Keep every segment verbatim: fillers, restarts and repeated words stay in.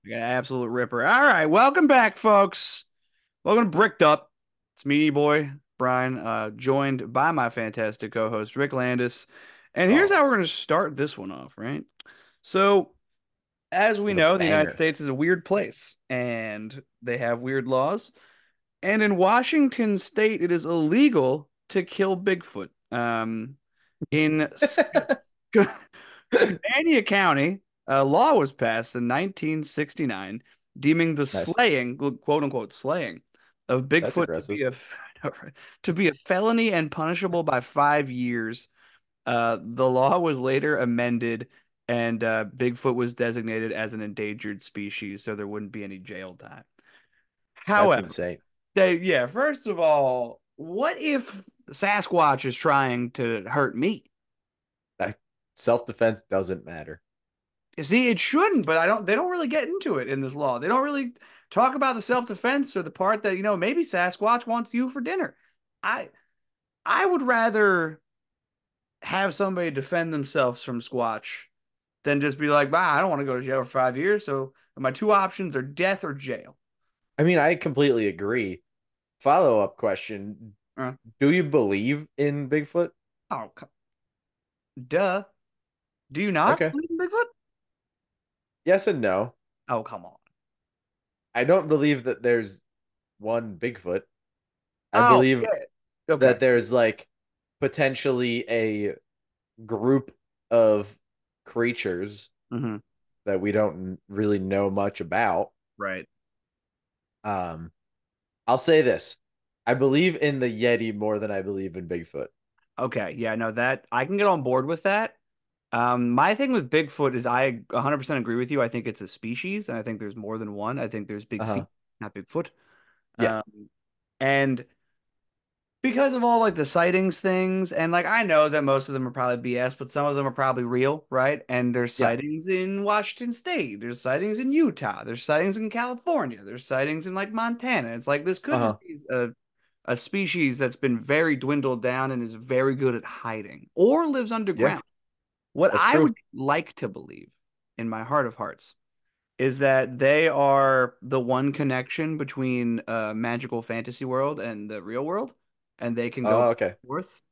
Like an absolute ripper. All right, welcome back, folks. Welcome to Bricked Up. It's me, boy Brian, uh, joined by my fantastic co-host Rick Landis. And here's Solid how we're going to start this one off, right? So, as we with a know, the United banger. States is a weird place, and they have weird laws. And in Washington State, it is illegal to kill Bigfoot. Um, in Scandia County, a law was passed in nineteen sixty-nine deeming the Nice. slaying, quote unquote, slaying of That's Bigfoot to aggressive. be a to be a felony and punishable by five years. Uh, the law was later amended, and uh, Bigfoot was designated as an endangered species, so there wouldn't be any jail time. That's However, insane. they, yeah, first of all, what if Sasquatch is trying to hurt me? That self-defense doesn't matter. You see, it shouldn't, but I don't. They don't really get into it in this law. They don't really talk about the self-defense or the part that, you know, maybe Sasquatch wants you for dinner. I I would rather have somebody defend themselves from Squatch than just be like, "Bah, I don't want to go to jail for five years." So my two options are death or jail. I mean, I completely agree. Follow-up question. Uh, Do you believe in Bigfoot? oh, duh. Do you not Okay. believe in Bigfoot? Yes and no. Oh, come on. I don't believe that there's one Bigfoot. I Oh, believe yeah. Okay. that there's like potentially a group of creatures Hmm. that we don't really know much about. Right. Um, I'll say this. I believe in the Yeti more than I believe in Bigfoot. Okay. Yeah, no, that I can get on board with that. Um, my thing with Bigfoot is I one hundred percent agree with you. I think it's a species, and I think there's more than one. I think there's big Uh-huh. feet, not Bigfoot. Yeah. Um, and because of all like the sightings things, and like I know that most of them are probably B S, but some of them are probably real, right? And there's Yeah. sightings in Washington State, there's sightings in Utah, there's sightings in California, there's sightings in like Montana. It's like this could just Uh-huh. be a a species that's been very dwindled down and is very good at hiding or lives Yeah. underground. What That's I true. would like to believe in my heart of hearts is that they are the one connection between a magical fantasy world and the real world, and they can go Oh, back okay. and forth.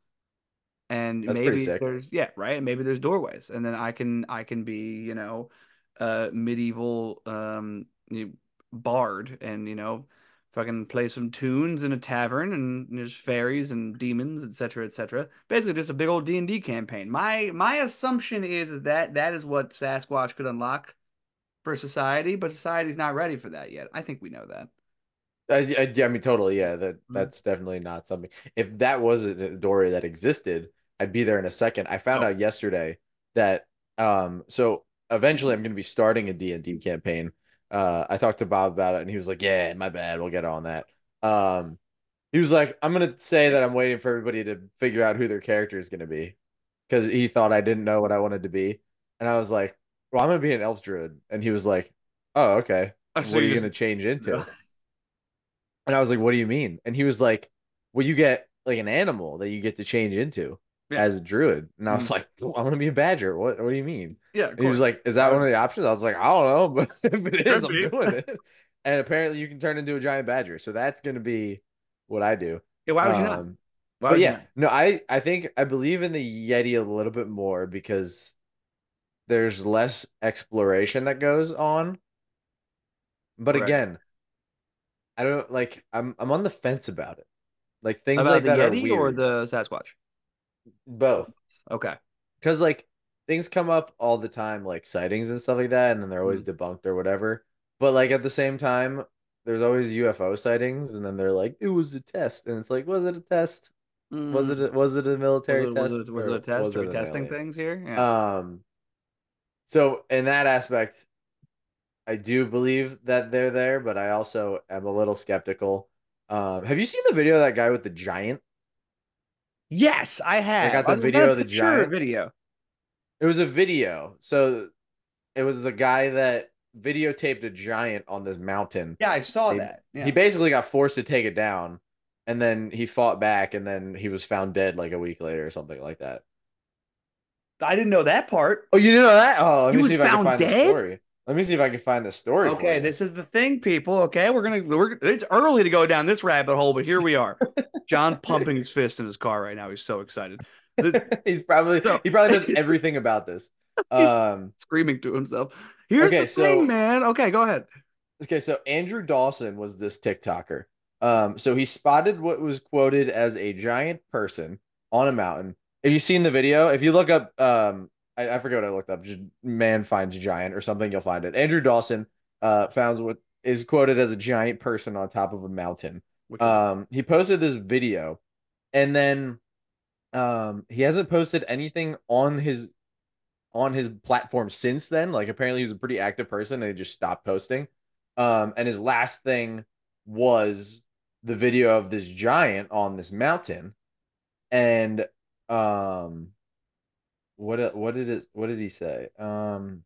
And That's pretty maybe sick. there's yeah, right. Maybe there's doorways, and then I can I can be you know, uh, medieval um you- bard, and you know, fucking play some tunes in a tavern, and there's fairies and demons, et cetera, et cetera. Basically, just a big old D and D campaign. My my assumption is is that that is what Sasquatch could unlock for society, but society's not ready for that yet. I think we know that. I, I, yeah, I mean, totally. Yeah, that Mhm. that's definitely not something. If that was a doorway that existed, I'd be there in a second. I found Oh, out yesterday that um, so eventually I'm going to be starting a D and D campaign. Uh, I talked to Bob about it, and he was like, "Yeah, my bad. We'll get on that." Um, he was like, "I'm going to say that I'm waiting for everybody to figure out who their character is going to be," because he thought I didn't know what I wanted to be, and I was like, "Well, I'm going to be an elf druid," and he was like, "Oh, okay. oh, so What are you you just going to change into?" And I was like, "What do you mean?" And he was like, "Well, you get like an animal that you get to change into yeah, as a druid." And I was mm, like, well, "I'm gonna be a badger. What what do you mean?" yeah, of And he was course. like, "Is that Why one would of the options?" I was like, "I don't know, but if it is, could I'm be? doing it." And apparently you can turn into a giant badger. So that's gonna be what I do. Yeah, why would you not? Um, Why but would you yeah, not? no, I I think I believe in the Yeti a little bit more because there's less exploration that goes on. But Right. again, I don't like I'm I'm on the fence about it. Like things About like the that are Yeti or weird. the Sasquatch? Both. Okay. Because like things come up all the time, like sightings and stuff like that, and then they're always Mm. debunked or whatever. But like at the same time, there's always U F O sightings, and then they're like, it was a test. And it's like, was it a test? Was it Mm. a, was it a Was military it was test it was it a or test? was Are it we an testing alien? things here? Yeah. Um, so in that aspect, I do believe that they're there, but I also am a little skeptical. Um, have you seen the video of that guy with the giant? Yes, I I have. got I the was that a video of the picture or a giant. video? It was a video. So it was the guy that videotaped a giant on this mountain. Yeah, I saw He that. he Yeah. basically got forced to take it down, and then he fought back, and then he was found dead like a week later or something like that. I didn't know that part. Oh, you didn't know that? Oh, let He me see was if I can found find the dead? story. Let me see if I can find the story for Okay, you. this is the thing, people. Okay, we're gonna we're it's early to go down this rabbit hole, but here we are. John's pumping his fist in his car right now. He's so excited. The, He's probably so he probably knows everything about this. he's Um, screaming to himself. Here's okay, the thing, so man. Okay, go ahead. okay, so Andrew Dawson was this TikToker. Um, so he spotted what was quoted as a giant person on a mountain. Have you seen the video? If you look up, um, I, I forget what I looked up, just man finds giant or something, you'll find it. Andrew Dawson uh found what is quoted as a giant person on top of a mountain. Which is Um, he posted this video, and then um he hasn't posted anything on his on his platform since then. Like apparently he was a pretty active person and he just stopped posting. Um, and his last thing was the video of this giant on this mountain. And um, what what did it what did he say? Um,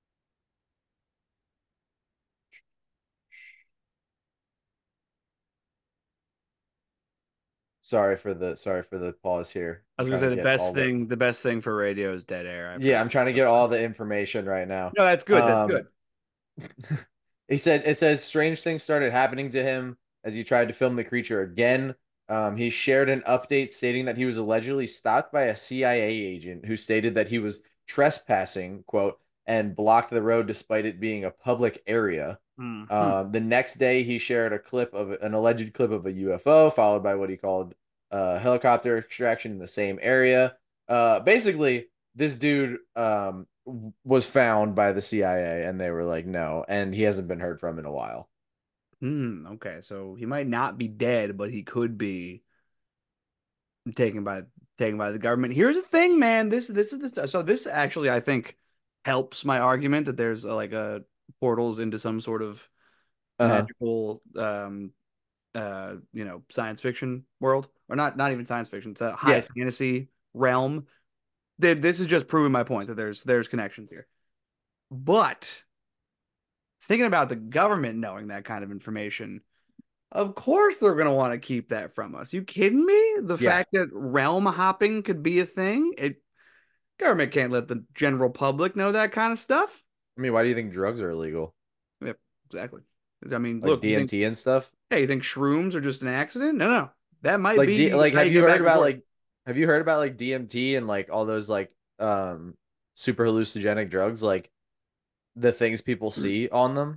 sorry for the sorry for the pause here. I I'm was gonna trying say to the get best all the thing, the best thing for radio is dead air. I yeah, forget. I'm trying to get all the information right now. No, that's good. That's Um, good. he said it says strange things started happening to him as he tried to film the creature again. Um, he shared an update stating that he was allegedly stopped by a C I A agent who stated that he was trespassing, quote, and blocked the road despite it being a public area. Hmm. Um, the next day, he shared a clip of an alleged clip of a U F O, followed by what he called uh, helicopter extraction in the same area. Uh, basically, this dude um, was found by the C I A, and they were like, no, and he hasn't been heard from in a while. Hmm. Okay, so he might not be dead, but he could be taken by taken by the government. Here's the thing, man. This this is the so this actually I think helps my argument that there's uh like a portals into some sort of Uh huh. magical um uh you know science fiction world, or not not even science fiction. It's a high Yeah. fantasy realm. This is just proving my point that there's there's connections here. But thinking about the government knowing that kind of information, of course they're going to want to keep that from us. You kidding me? The Yeah. fact that realm hopping could be a thing, it government can't let the general public know that kind of stuff. I mean, why do you think drugs are illegal? Yep, exactly. I mean, Like look, you think, D M T and stuff? hey, you think shrooms are just an accident? No, no. That might Like D be like how have you you get heard back and about forth. like have you heard about like D M T and like all those like um super hallucinogenic drugs, like the things people see on them?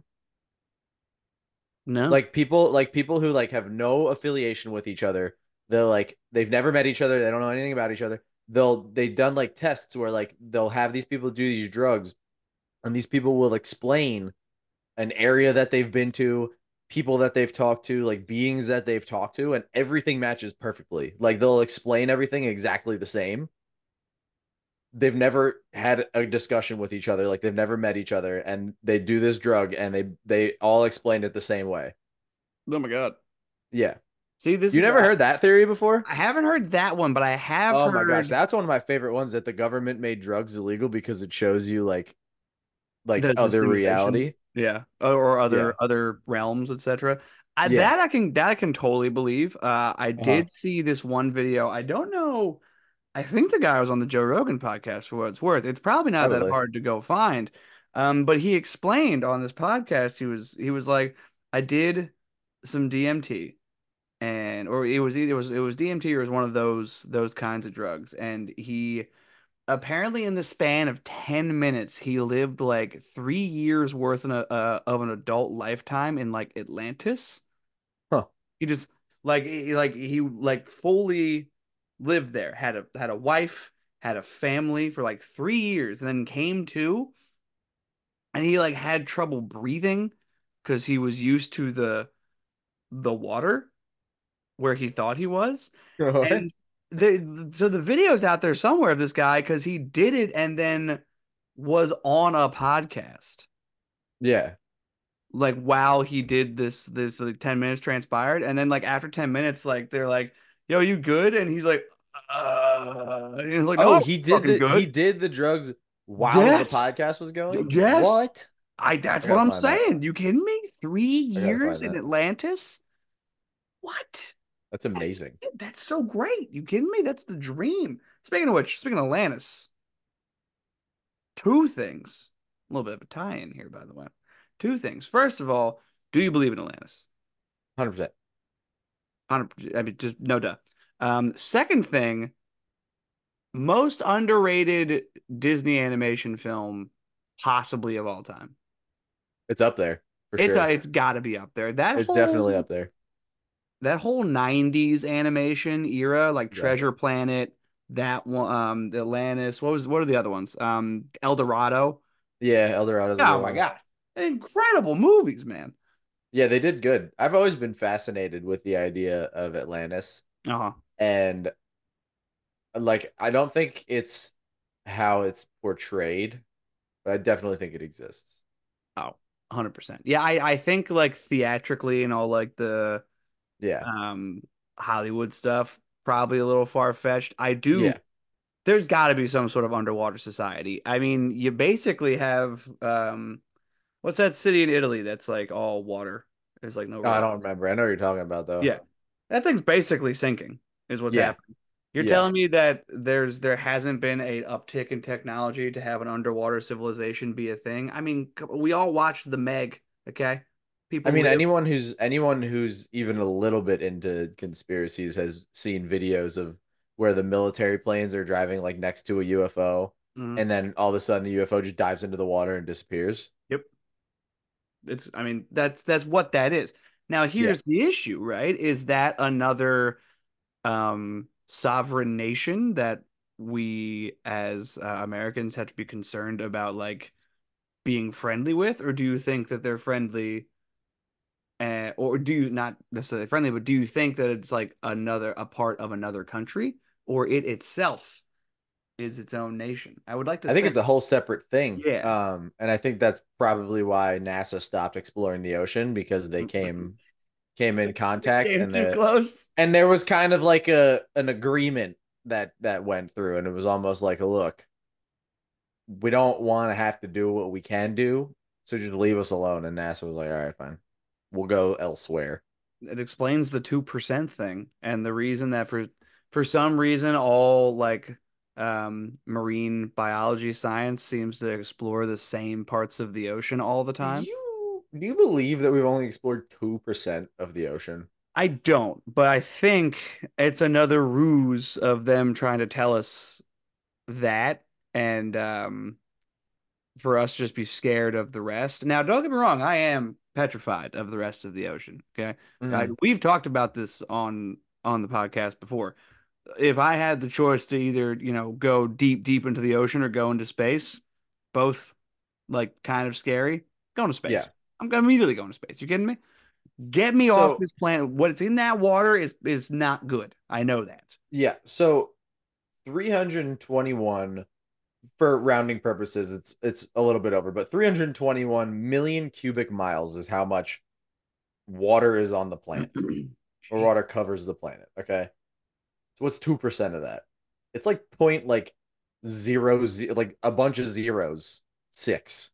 No. Like people like people who like have no affiliation with each other. They're like they've never met each other, they don't know anything about each other. They'll they've done like tests where like they'll have these people do these drugs, and these people will explain an area that they've been to, people that they've talked to, like beings that they've talked to, and everything matches perfectly. Like they'll explain everything exactly the same. They've never had a discussion with each other, like they've never met each other, and they do this drug and they they all explain it the same way. Oh my God. Yeah. See, this You is never I, heard that theory before? I haven't heard that one, but I have Oh my gosh, heard that's one of my favorite ones, that the government made drugs illegal because it shows you like like that it's a other simulation. reality. Yeah, or, or other Yeah. other realms, et cetera. I, Yeah. that I can that I can totally believe. Uh, I Uh-huh. did see this one video. I don't know. I think the guy was on the Joe Rogan podcast for what it's worth. It's probably not that Probably. hard to go find. Um, but he explained on this podcast, he was he was like, I did some D M T, and or it was either it was it was D M T or it was one of those those kinds of drugs. And he apparently in the span of ten minutes, he lived like three years worth in a, uh, of an adult lifetime in like Atlantis. Huh. He just like he like he like fully lived there, had a had a wife, had a family for like three years, and then came to, and he like had trouble breathing because he was used to the the water where he thought he was. What? And the so the video's out there somewhere of this guy because he did it and then was on a podcast. Yeah. Like while he did this this like ten minutes transpired. And then like after ten minutes, like they're like, yo, you good? And he's like, uh and he's like, no, Oh, I'm he did fucking the he good. did the drugs while the Yes. podcast was going? Yes. What? I that's I what gotta I'm find that. saying. You kidding me? Three I gotta years find in that. Atlantis? What? That's That's amazing. that's so great. You kidding me? That's the dream. Speaking of which, speaking of Atlantis, two things. A little bit of a tie-in here, by the way. Two things. First of all, do you believe in Atlantis? one hundred percent. one hundred percent. I mean, just no duh. Um, second thing, most underrated Disney animation film possibly of all time. It's up there for It's uh, sure. it's got to be up there. That It's whole definitely up there. that whole nineties animation era, like Yeah. Treasure Planet, that one, um, Atlantis. What was what are the other ones? Um, El Dorado. Yeah, El Dorado's a Oh good my one. God, incredible movies, man. Yeah, they did good. I've always been fascinated with the idea of Atlantis. Uh-huh. And like I don't think it's how it's portrayed, but I definitely think it exists. Oh, one hundred percent. Yeah, I I think like theatrically and all like the Yeah. um Hollywood stuff probably a little far-fetched. I do Yeah. there's got to be some sort of underwater society. I mean, you basically have um what's that city in Italy that's like all water? There's like no No, I don't roads. remember. I know what you're talking about though. Yeah. That thing's basically sinking is what's Yeah. happening. You're Yeah. telling me that there's there hasn't been a uptick in technology to have an underwater civilization be a thing? I mean, we all watched The Meg, okay? I People mean, live. anyone who's anyone who's even a little bit into conspiracies has seen videos of where the military planes are driving like next to a U F O, Mhm. and then all of a sudden the U F O just dives into the water and disappears. Yep. It's I mean, that's that's what that is. Now Yeah. here's the issue, right? Is that another um sovereign nation that we as uh, Americans have to be concerned about like being friendly with, or do you think that they're friendly, uh, or do you not necessarily friendly, but do you think that it's like another a part of another country, or it itself is its own nation? I would like to I think it's think, a whole separate thing. yeah. Um, and I think that's probably why NASA stopped exploring the ocean because they came came in It contact came and too the close. and there was kind of like a an agreement that that went through and it was almost like a look, we don't want to have to do what we can do, so just leave us alone. And NASA was like, all right, fine. We'll go elsewhere. It explains the two percent thing and the reason that for for some reason all like um marine biology science seems to explore the same parts of the ocean all the Do time. you do you believe that we've only explored two percent of the ocean? I don't, but I think it's another ruse of them trying to tell us that and um for us to just be scared of the rest. Now, don't get me wrong, I am petrified of the rest of the ocean, okay? I, Mm, we've talked about this on on the podcast before. If I had the choice to either, you know, go deep, deep into the ocean or go into space, both like kind of scary, going to yeah. space. I'm gonna immediately go into space. You kidding me? Get me off So this planet. What's in that water is is not good. I know that. yeah. So three hundred twenty-one for rounding purposes, it's it's a little bit over, but three hundred twenty-one million cubic miles is how much water is on the planet, or Gee. water covers the planet. Okay. So what's two percent of that? It's like point like zero, ze- like a bunch of zeros, six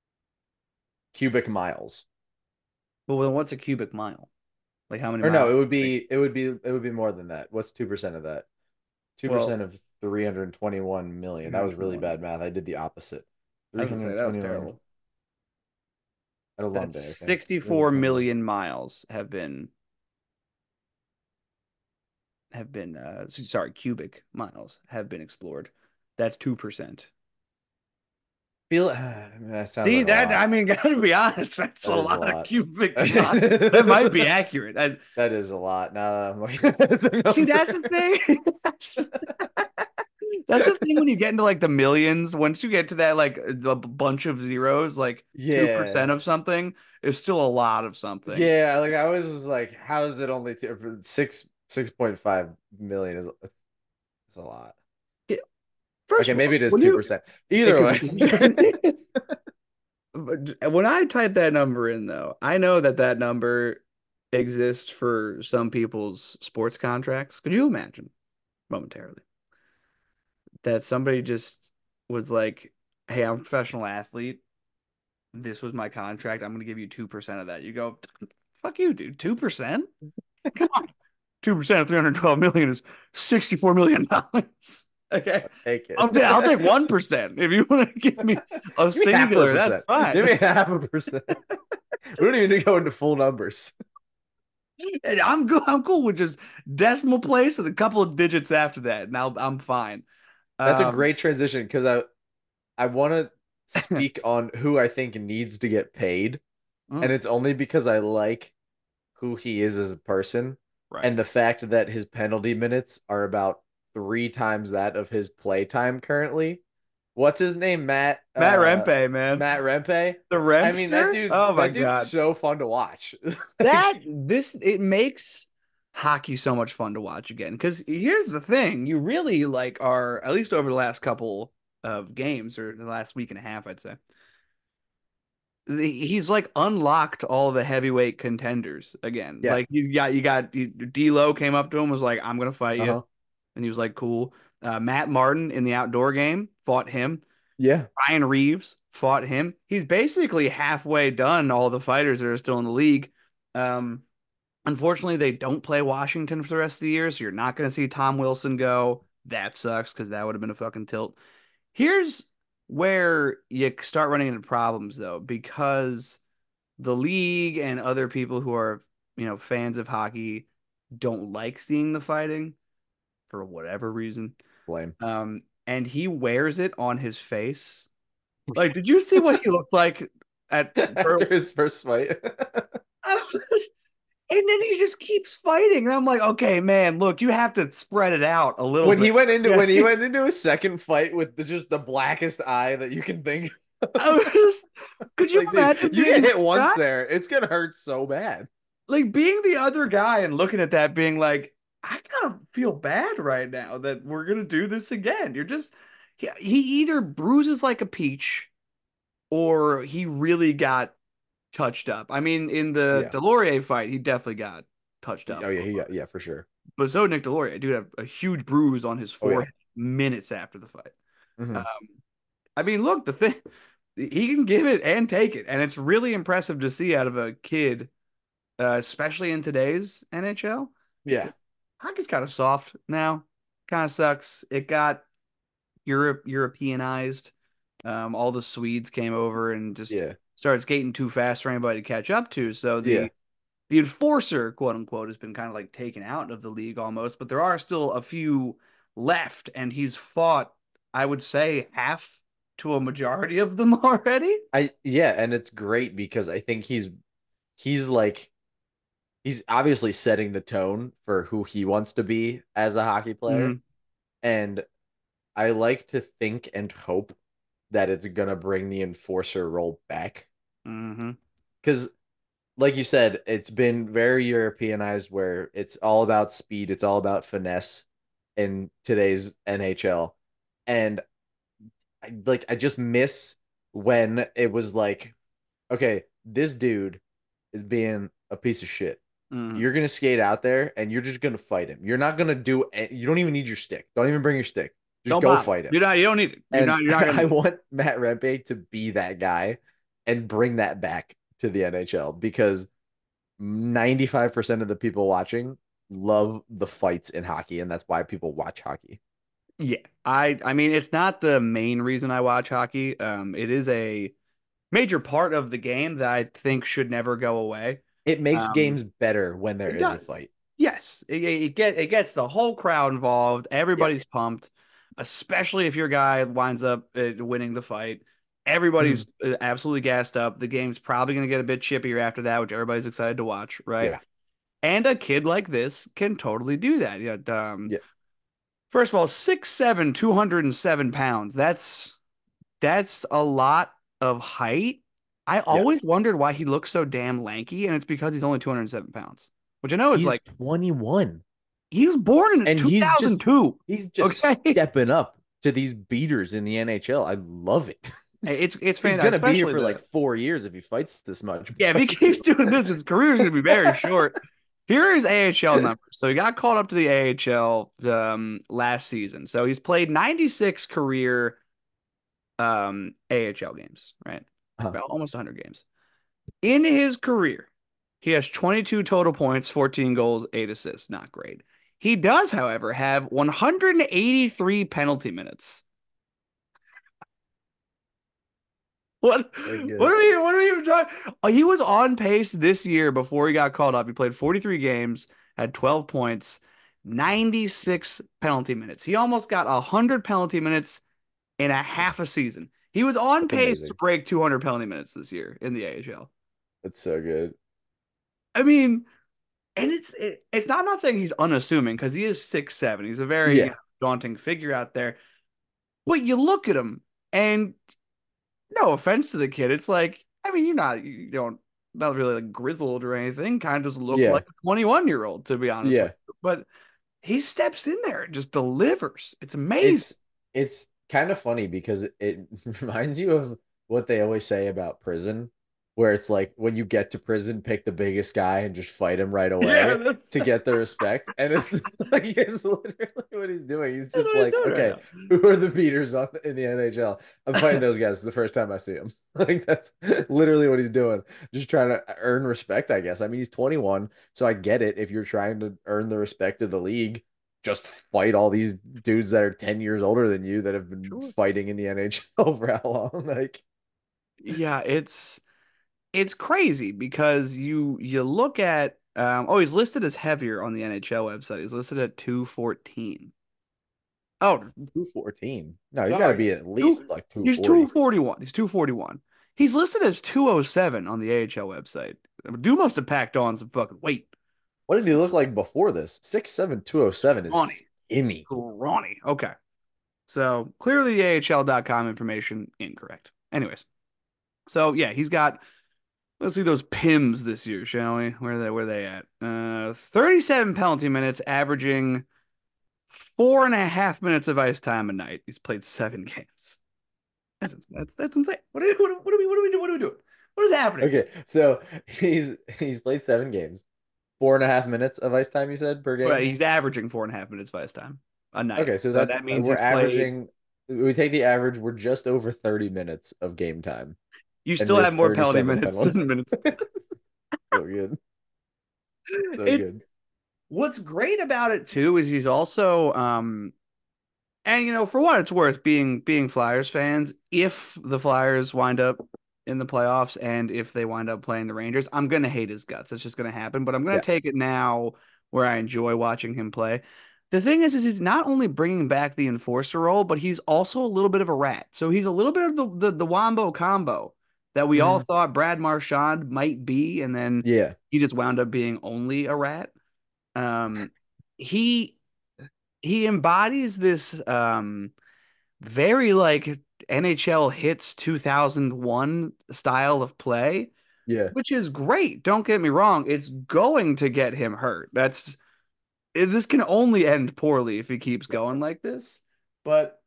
cubic miles. Well, then what's a cubic mile? Like how many Or no, miles? it would be it would be it would be more than that. What's two percent of that? Two Well, percent of three hundred twenty-one million. That was really three hundred twenty-one. bad math. I did the opposite. I was gonna say that was three hundred twenty-one. terrible. I had a long That's day, okay? sixty-four three hundred twenty-one. million miles have been have been uh sorry, cubic miles have been explored. That's two percent. Feel that sounds See like a that lot. I mean, gotta be honest, that's a That is a lot of lot. cubic miles. That might be That accurate. I, is a lot. Now that I'm looking at the see, that's the number. thing. That's, that's the thing when you get into like the millions. Once you get to that like a bunch of zeros, like two Yeah. percent of something is still a lot of something. Yeah, like I always was like, how is it only two, six six point five million is it's a lot. Yeah, first Okay, of all, maybe it is when you two percent. it Either could way. be two percent. But when I type that number in, though, I know that that number exists for some people's sports contracts. Could you imagine momentarily that somebody just was like, "Hey, I'm a professional athlete. This was my contract. I'm going to give you two percent of that." You go, "Fuck you, dude. two percent? Come on. two percent of three hundred twelve million is sixty-four million dollars." Okay. I'll take I'll, ta- I'll take it. one percent. If you want to give me a Give me half a singular, that's percent. fine. Give me half a percent. We don't even need to go into full numbers. And I'm good. I'm cool with just decimal place and a couple of digits after that. Now I'm fine. That's a Um, great transition because I I want to speak on who I think needs to get paid, and mm, it's only because I like who he is as a person right. and the fact that his penalty minutes are about three times that of his play time currently. What's his name? Matt Matt uh Rempe, man. Matt Rempe. The I mean that Rempster? dude's Oh my that dude's God. so fun to watch. That Like, this it makes hockey so much fun to watch again. Because here's the thing, you really like are at least over the last couple of games or the last week and a half, I'd say. the- He's like unlocked all the heavyweight contenders again. yeah. Like he's got you got D'Lo came up to him was like I'm gonna fight you, Uh-huh. and he was like cool. Uh, Matt Martin in the outdoor game fought him. Yeah. Ryan Reeves fought him. He's basically halfway done all the fighters that are still in the league. Um, Unfortunately, they don't play Washington for the rest of the year, so you're not going to see Tom Wilson go. That sucks because that would have been a fucking tilt. Here's where you start running into problems, though, because the league and other people who are, you know, fans of hockey don't like seeing the fighting for whatever reason. Blame. Um, and he wears it on his face. Like, did you see what he looked like at After his first fight. And then he just keeps fighting. And I'm like, okay, man, look, you have to spread it out a little When bit. he went into Yeah. when he went into a second fight with the, just the blackest eye that you can think I of. was, could you Like, imagine dude, you being get that hit once guy? there, it's gonna hurt so bad. Like being the other guy and looking at that, being like, I kind of feel bad right now that we're gonna do this again. You're just he, he either bruises like a peach or he really got touched up. I mean, in the Yeah. Delorier fight, he definitely got touched up. Oh yeah, he got yeah for sure. But so did Nick Delorier, dude, had a huge bruise on his Oh yeah. forehead minutes after the fight. Um, Hmm. I mean, look, the thing he can give it and take it, and it's really impressive to see out of a kid, uh, especially in today's N H L. Yeah. Hockey's kind of soft now. Kind of sucks. It got Europe Europeanized. Um, all the Swedes came over and just Yeah. started skating too fast for anybody to catch up to. So Yeah. the the enforcer, quote unquote, has been kind of like taken out of the league almost, but there are still a few left, and he's fought, I would say, half to a majority of them already. I yeah, and it's great because I think he's he's like he's obviously setting the tone for who he wants to be as a hockey player. Mm, And I like to think and hope that it's gonna bring the enforcer role back. mm-hmm, Because like you said, it's been very Europeanized where it's all about speed, it's all about finesse in today's N H L. And I, like I just miss when it was like, okay, this dude is being a piece of shit. mm-hmm. You're gonna skate out there and you're just gonna fight him. You're not gonna do you don't even need your stick. Don't even bring your stick. Just Don't go bother. fight him. You're not. You don't need it. You're And not. You're not gonna I need it. want Matt Rempe to be that guy and bring that back to the N H L because ninety-five percent of the people watching love the fights in hockey, and that's why people watch hockey. Yeah, I. I mean, it's not the main reason I watch hockey. Um, it is a major part of the game that I think should never go away. It makes Um, games better when there It is a does. fight. Yes, it, it get it gets the whole crowd involved. Yeah. Everybody's pumped, especially if your guy winds up uh, winning the fight. Mhm. Everybody's uh, absolutely gassed up. The game's probably going to get a bit chippier after that, which everybody's excited to watch, right? Yeah. And a kid like this can totally do that. Yeah. Um, Yeah. first of all, six seven, two hundred seven pounds. That's that's a lot of height. I Yeah. always wondered why he looks so damn lanky, and it's because he's only two hundred seven pounds, which I know is He's like twenty-one he was born in and he's just two thousand two. he's just Okay. stepping up to these beaters in the N H L. I love it. It's it's He's fantastic, gonna be here especially for like the four years if he fights this much. yeah, if he But keeps doing this, his career is gonna be very short. Here is A H L numbers. So he got called up to the A H L um last season. So he's played ninety-six career um A H L games, right? huh. About almost one hundred games. In his career, he has twenty-two total points, fourteen goals, eight assists. Not great. He does, however, have one hundred eighty-three penalty minutes. What? Very What good. are we? What are we even talking? Oh, he was on pace this year before he got called up. He played forty-three games, had twelve points, ninety-six penalty minutes. He almost got one hundred penalty minutes in a half a season. He was on That's pace to amazing. break two hundred penalty minutes this year in the A H L. That's so good. I mean, and it's it, it's not I'm not saying he's unassuming because he is six seven. He's a very you know, Yeah. daunting figure out there. But you look at him, and no offense to the kid, it's like I mean you're not you don't not really like grizzled or anything. Kind of just look Yeah. like a twenty-one year old to be honest with Yeah. you. But he steps in there and just delivers. It's amazing. It's it's kind of funny because it, it reminds you of what they always say about prison, where it's like when you get to prison, pick the biggest guy and just fight him right Yeah, away that's, to that's get the respect. And it's like it's literally what he's doing. He's just what he's like, doing right okay, now. who are the beaters on in the N H L? I'm fighting those guys the first time I see them. Like that's literally what he's doing. Just trying to earn respect, I guess. I mean, he's twenty-one, so I get it if you're trying to earn the respect of the league just fight all these dudes that are ten years older than you that have been Sure. fighting in the N H L for how long? Like, Yeah, it's it's crazy because you you look at um oh he's listed as heavier on the N H L website. He's listed at two fourteen. Oh, two fourteen. No, he's got to sorry. be at least Two, like he's two forty. two forty-one. He's two forty-one. He's listed as two oh seven on the A H L website. Dude must have packed on some fucking weight. What does he look like before this? six seven, two oh seven is Scrawny. skinny. Scrawny. Okay. So clearly the A H L dot com information incorrect. Anyways. So yeah, he's got let's see those P I Ms this year, shall we? Where are they where are they at? Uh thirty-seven penalty minutes, averaging four and a half minutes of ice time a night. He's played seven games. That's that's that's insane. What are, what, what are we what are we doing? What are we doing? What is happening? Okay, so he's he's played seven games, four and a half minutes of ice time. You said per Well, game. he's averaging four and a half minutes of ice time a night. Okay, so So that's that uh, means we're he's played. averaging. We take the average. We're just over thirty minutes of game time, You and still we have have more penalty thirty-seven minutes penalties. than minutes. So good, so It's good. what's great about it too is he's also um and you know for what it's worth being being Flyers fans, if the Flyers wind up in the playoffs and if they wind up playing the Rangers, I'm gonna hate his guts. It's just gonna happen. But I'm gonna Yeah. take it now where I enjoy watching him play. The thing is, is he's not only bringing back the enforcer role, but he's also a little bit of a rat. So he's a little bit of the the, the Wombo combo that we all Mhm. thought Brad Marchand might be, and then Yeah. he just wound up being only a rat. Um, he he embodies this um very like N H L hits two thousand one style of play, Yeah. which is great. Don't get me wrong, it's going to get him hurt. That's this can only end poorly if he keeps going like this. But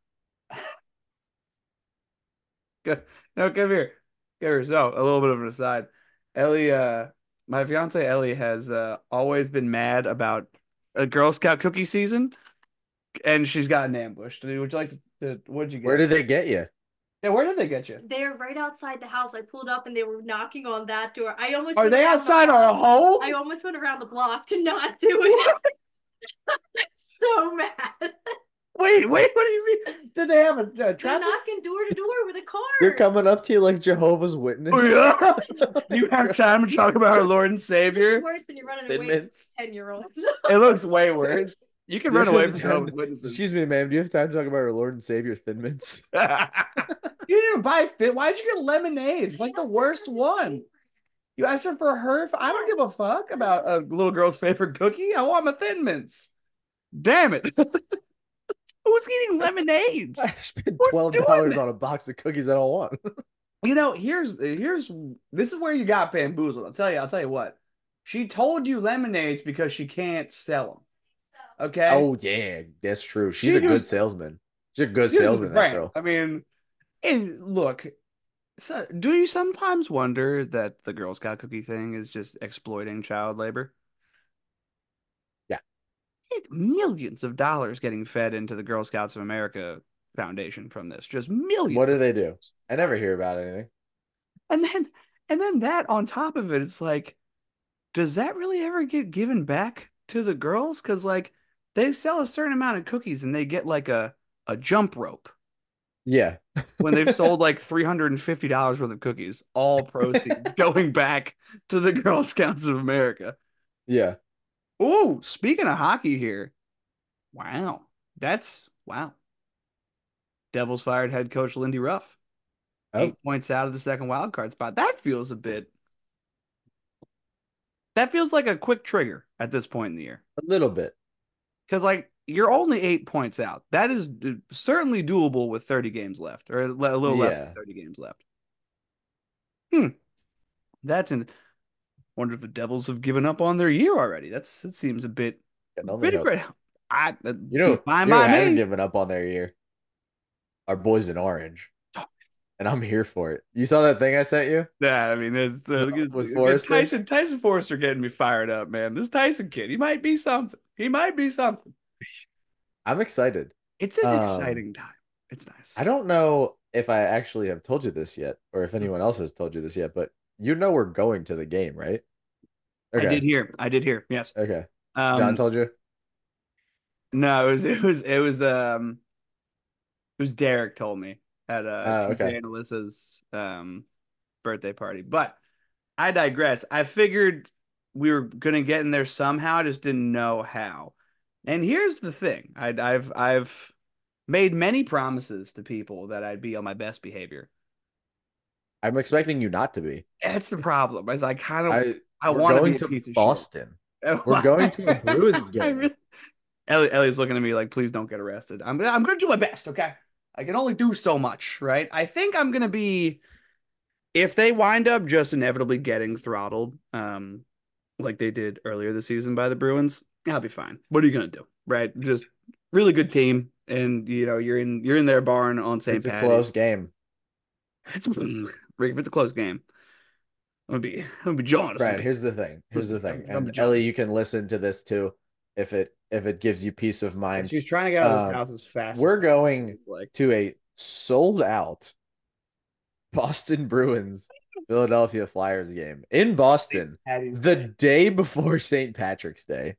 no, come here. Come here. So, a little bit of an aside. Ellie, uh, my fiance Ellie has uh, always been mad about a Girl Scout cookie season, and she's gotten ambushed. Would you like to, to what'd you Where get? did they get you? Yeah, where did they get you? They're right outside the house. I pulled up and they were knocking on that door. I almost Are went they around the outside our block. home? I almost went around the block to not do it. I'm so mad. Wait, wait, what do you mean? Did they have a, a They're traffic? knocking door to door with a car. They're coming up to you like Jehovah's Witness. Oh, yeah. You have time to talk about our Lord and Savior? It's worse when you're running Thin away from mints. ten year olds. It looks way worse. You can Do you run away have from time Jehovah's to- Witnesses. Excuse me, ma'am. Do you have time to talk about our Lord and Savior Thin Mints? You didn't even buy fit. Why'd you get lemonades? It's like the worst one. You asked her for her. I don't give a fuck about a little girl's favorite cookie. I want my Thin Mints. Damn it. Who's eating lemonades? I spent Who's twelve doing dollars that? on a box of cookies I don't want. You know, here's here's this is where you got bamboozled. I'll tell you, I'll tell you what. She told you lemonades because she can't sell them. Okay? Oh yeah, that's true. She's She a good was- salesman. She's a good She was salesman, that great. girl. I mean, and look, so do you sometimes wonder that the Girl Scout cookie thing is just exploiting child labor? Yeah. It's millions of dollars getting fed into the Girl Scouts of America Foundation from this. Just millions. What do of they do? dollars. I never hear about anything. And then and then that on top of it, it's like, does that really ever get given back to the girls? Because like They sell a certain amount of cookies and they get like a a jump rope Yeah. when they've sold like three hundred fifty dollars worth of cookies, all proceeds going back to the Girl Scouts of America. Yeah. Oh, speaking of hockey here. Wow. That's wow. Devils fired head coach Lindy Ruff. Oh, Eight points out of the second wild card spot. That feels a bit that feels like a quick trigger at this point in the year. a little bit. Because like you're only eight points out. That is certainly doable with thirty games left, or a little less than Yeah. thirty games left. Hmm. That's in. Wonder if the Devils have given up on their year already. That's that seems a bit, Can only bit hope. aggressive. I that'd You be know, fine you know who by hasn't me. given up on their year? Our boys in orange. And I'm here for it. You saw that thing I sent you? Yeah, I mean, it's uh, With uh, Forrester? Tyson Tyson Forrester getting me fired up, man. This Tyson kid, he might be something. He might be something. I'm excited. It's an Um, exciting time. It's nice. I don't know if I actually have told you this yet, or if Hmm. anyone else has told you this yet, but you know we're going to the game, right? I did Okay. hear. I did hear. Yes. Okay. John Um. told you? No, it was it was it was um it was Derek told me at uh Uh, T J okay. and Alyssa's um birthday party. But I digress. I figured we were gonna get in there somehow. I just didn't know how. And here's the thing. I, I've I've made many promises to people that I'd be on my best behavior. I'm expecting you not to be. That's the problem. Is I kind of I I We're want to be going a to piece of shit. Boston. We're going to a Bruins I game. really, Ellie, Ellie's looking at me like, please don't get arrested. I'm I'm gonna do my best, okay? I can only do so much, right? I think I'm gonna be if they wind up just inevitably getting throttled, um, like they did earlier this season by the Bruins, I'll be fine. What are you gonna do, right? Just really good team, and you know you're in you're in their barn on Saint It's a close Patty's. game. It's Rick, if it's a close game, I'm gonna be I'm gonna be jawing to some Brian, people. here's the thing. Here's the I'm, thing. I'm gonna And be Ellie, jawing. you can listen to this too if it if it gives you peace of mind. She's trying to get out of this Um, house as fast as we're possible. going It's like to a sold out Boston Bruins Philadelphia Flyers game in Saint Boston Patty's the Day. day before Saint Patrick's Day.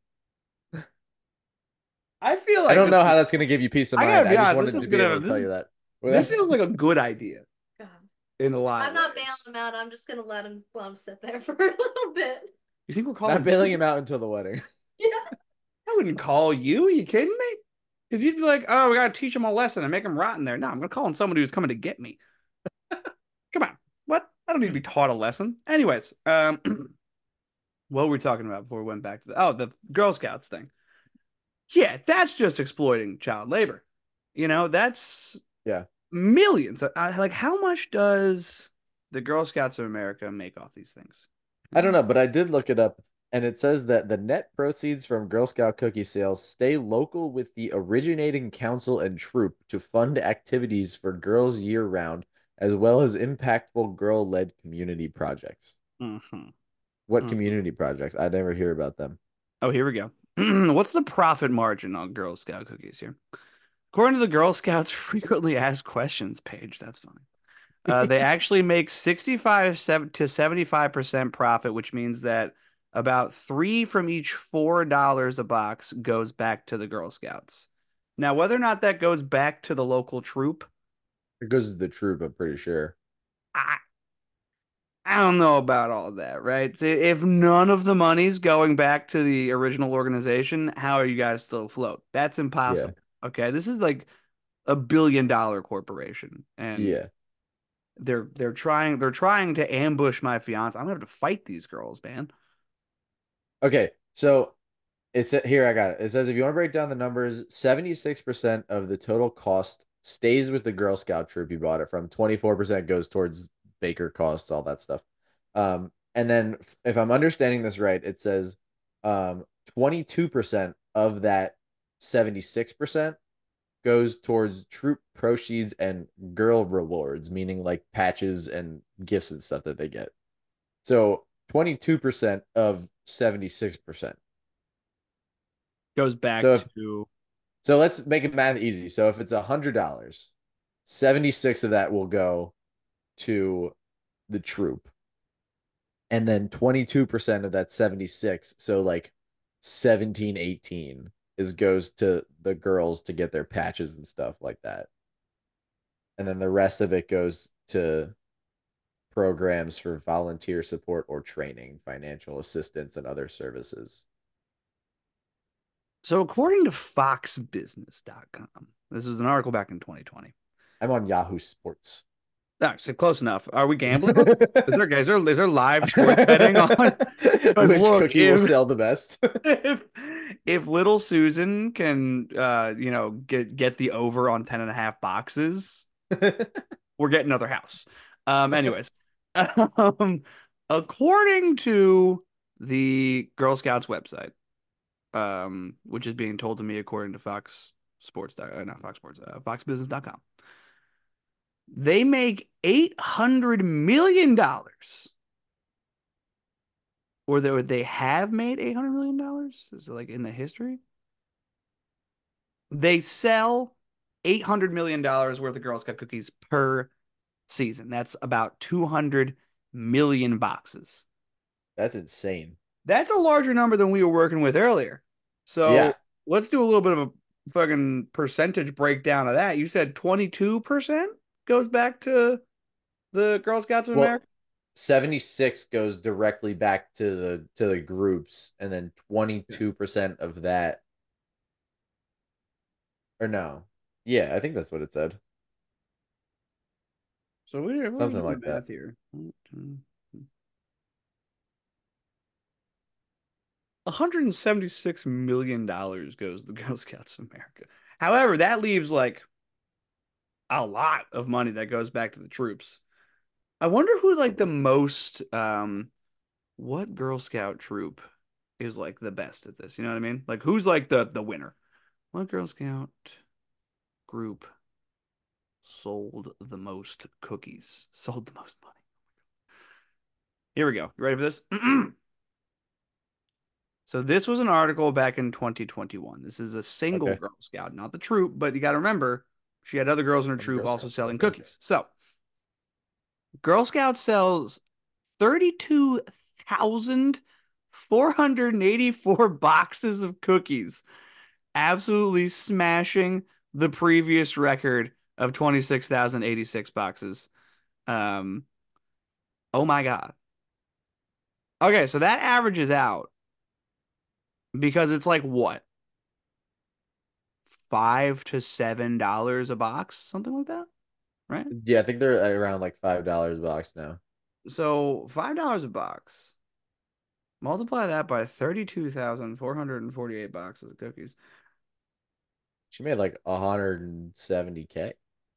I feel I like don't this know how is. that's going to give you peace of I mind. gotta be I just honest. This wanted is to be able gonna to tell this you that. this feels like a good idea God. in a lot I'm of not ways. bailing him out. I'm just gonna let him let him sit there for a little bit. You think we're calling Not bailing him out until the wedding. Yeah. I wouldn't call you. Are you kidding me? Because you'd be like, oh, we gotta teach him a lesson and make him rot in there. No, I'm gonna call on somebody who's coming to get me. Come on. What? I don't need to be taught a lesson. Anyways, um, what were we talking about before we went back to the oh the Girl Scouts thing? Yeah, that's just exploiting child labor. You know, that's Yeah. millions. I, like, how much does the Girl Scouts of America make off these things? I don't know, but I did look it up, and it says that the net proceeds from Girl Scout cookie sales stay local with the originating council and troop to fund activities for girls year round, as well as impactful girl-led community projects. Mm-hmm. What Mm-hmm. community projects? I never hear about them. Oh, here we go. What's the profit margin on Girl Scout cookies here? According to the Girl Scouts frequently asked questions page, that's funny. Uh, they actually make sixty-five to seventy-five percent profit, which means that about three from each four dollars a box goes back to the Girl Scouts. Now, whether or not that goes back to the local troop, It goes to the troop, I'm pretty sure. I, I don't know about all that, right? So if none of the money's going back to the original organization, how are you guys still afloat? That's Yeah. impossible. Okay, this is like a billion dollar corporation, and Yeah. they're they're trying they're trying to ambush my fiance. I'm gonna have to fight these girls, man. Okay, so it's here. I got it. It says if you want to break down the numbers, seventy-six percent of the total cost stays with the Girl Scout troop you bought it from. twenty-four percent goes towards baker costs, all that stuff. Um, and then if I'm understanding this right, it says um twenty-two percent of that seventy-six percent goes towards troop proceeds and girl rewards, meaning like patches and gifts and stuff that they get. So twenty-two percent of seventy-six percent. Goes back So if to so let's make it math easy. So if it's a hundred dollars, seventy-six of that will go to the troop. And then twenty-two percent of that seventy-six, so like seventeen, eighteen is goes to the girls to get their patches and stuff like that. And then the rest of it goes to programs for volunteer support or training, financial assistance, and other services. So according to fox business dot com, this was an article back in twenty twenty. I'm on Yahoo Sports. Actually, close enough. Are we gambling on this? Is there, is there, is there live sports betting on? Which look, cookie if, will sell the best? if, if little Susan can, uh, you know, get get the over on ten and a half boxes, we're getting another house. Um, anyways, um, according to the Girl Scouts website, um, which is being told to me according to Fox Sports, uh, not Fox Sports, uh, fox business dot com. They make eight hundred million dollars. Or they, they have made eight hundred million dollars? Is it like in the history? They sell eight hundred million dollars worth of Girl Scout cookies per season. That's about two hundred million boxes. That's insane. That's a larger number than we were working with earlier. So yeah. Let's do a little bit of a fucking percentage breakdown of that. You said twenty-two percent goes back to the Girl Scouts of well, America? seventy-six goes directly back to the to the groups, and then twenty-two percent of that, or no. Yeah, I think that's what it said. So we're something like that here. one hundred seventy-six million dollars goes to the Girl Scouts of America. However, that leaves like a lot of money that goes back to the troops. I wonder who like the most um what Girl Scout troop is like the best at this, you know what I mean? Like who's like the the winner? What Girl Scout group sold the most cookies? Sold the most money. Here we go. You ready for this? So this was an article back in twenty twenty-one. This is a single okay. Girl Scout, not the troop, but you got to remember she had other girls in her Some troop also selling okay. cookies. So Girl Scout sells thirty-two thousand four hundred eighty-four boxes of cookies, absolutely smashing the previous record of twenty-six thousand eighty-six boxes. Um, oh my God. Okay, so that averages out because it's like what? Five to seven dollars a box, something like that, right? Yeah, I think they're around like five dollars a box now. So five dollars a box. Multiply that by thirty-two thousand four hundred forty-eight boxes of cookies. She made like one hundred seventy K.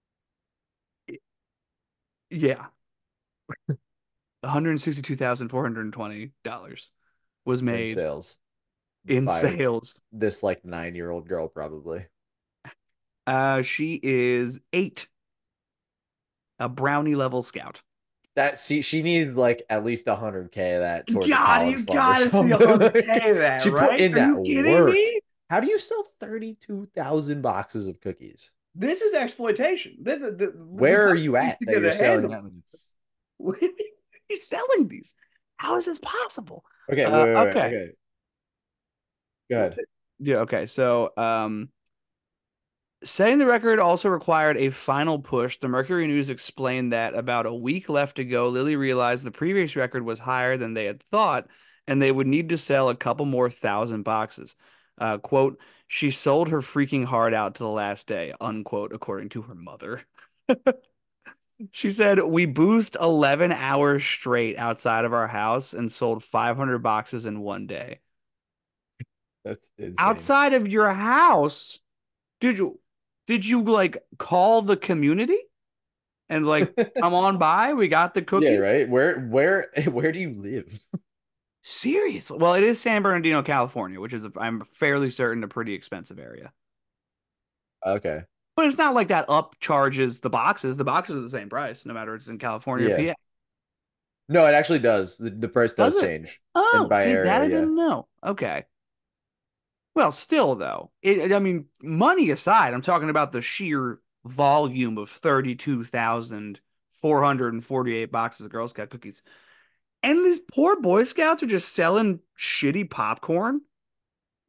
Yeah. one hundred sixty-two thousand four hundred twenty dollars was made in sales. In sales. This like nine-year-old girl probably. Uh, she is eight. A brownie level scout. That she she needs like at least one hundred K of that towards God, you gotta see one hundred K of that, she right? put in Are that you kidding work. Me? How do you sell thirty-two thousand boxes of cookies? This is exploitation. The, the, the, Where are you at that you're selling that? Where are you selling these? How is this possible? Okay, wait, uh, wait, okay. Wait, okay. Go ahead. Yeah, okay. So, um, setting the record also required a final push. The Mercury News explained that about a week left to go, Lily realized the previous record was higher than they had thought, and they would need to sell a couple more thousand boxes. Uh, quote, she sold her freaking heart out to the last day, unquote, according to her mother. She said, we boothed eleven hours straight outside of our house and sold five hundred boxes in one day. That's insane. Outside of your house? Did you did you like call the community and like come on by? We got the cookies. Yeah, right. Where where where do you live? Seriously? Well, it is San Bernardino, California, which is, I'm fairly certain, a pretty expensive area. Okay. But it's not like that up charges the boxes. The boxes are the same price, no matter if it's in California yeah. or P A. No, it actually does. The, the price does, does change. Oh, see, area, that I yeah. didn't know. Okay. Well, still, though, it, I mean, money aside, I'm talking about the sheer volume of thirty-two thousand four hundred forty-eight boxes of Girl Scout cookies. And these poor Boy Scouts are just selling shitty popcorn.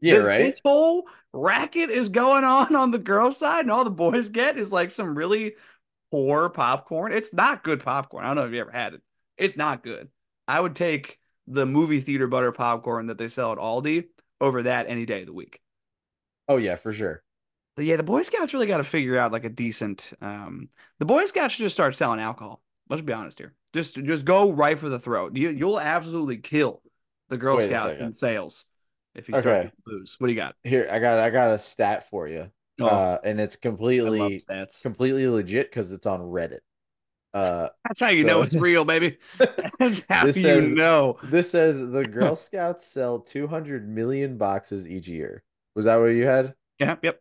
Yeah, Th- right. This whole racket is going on on the girl side, and all the boys get is like some really poor popcorn. It's not good popcorn. I don't know if you ever had it. It's not good. I would take the movie theater butter popcorn that they sell at Aldi over that any day of the week. Oh yeah, for sure. But yeah, the Boy Scouts really got to figure out like a decent. Um, the Boy Scouts should just start selling alcohol. Let's be honest here. Just just go right for the throat. You you'll absolutely kill the Girl Wait a Scouts in second. sales if you start Okay, doing booze. What do you got? here I got I got a stat for you. Oh, Uh, and it's I love completely stats. completely legit because it's on Reddit. Uh, That's how you know so it's real, baby. That's how this you says know. this says the Girl Scouts sell two hundred million boxes each year. Was that what you had? Yeah, yep.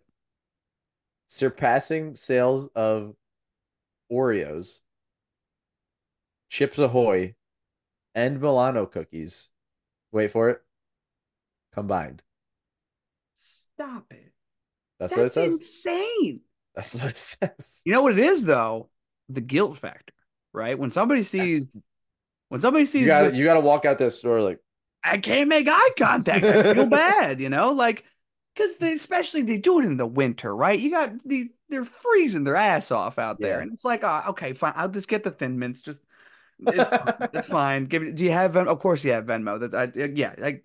Surpassing sales of Oreos, Chips Ahoy, and Milano cookies. Wait for it. Combined. Stop it. That's what it That's says. insane. That's what it says. You know what it is though? The guilt factor, right? When somebody sees That's, when somebody you sees got the you got to walk out that store like I can't make eye contact. I feel bad, you know, like because they especially they do it in the winter, right? You got these they're freezing their ass off out there, yeah. and it's like, oh, okay, fine, I'll just get the Thin Mints. Just it's fine. It's fine. Give it. Do you have Venmo? Of course you have Venmo. That I yeah, like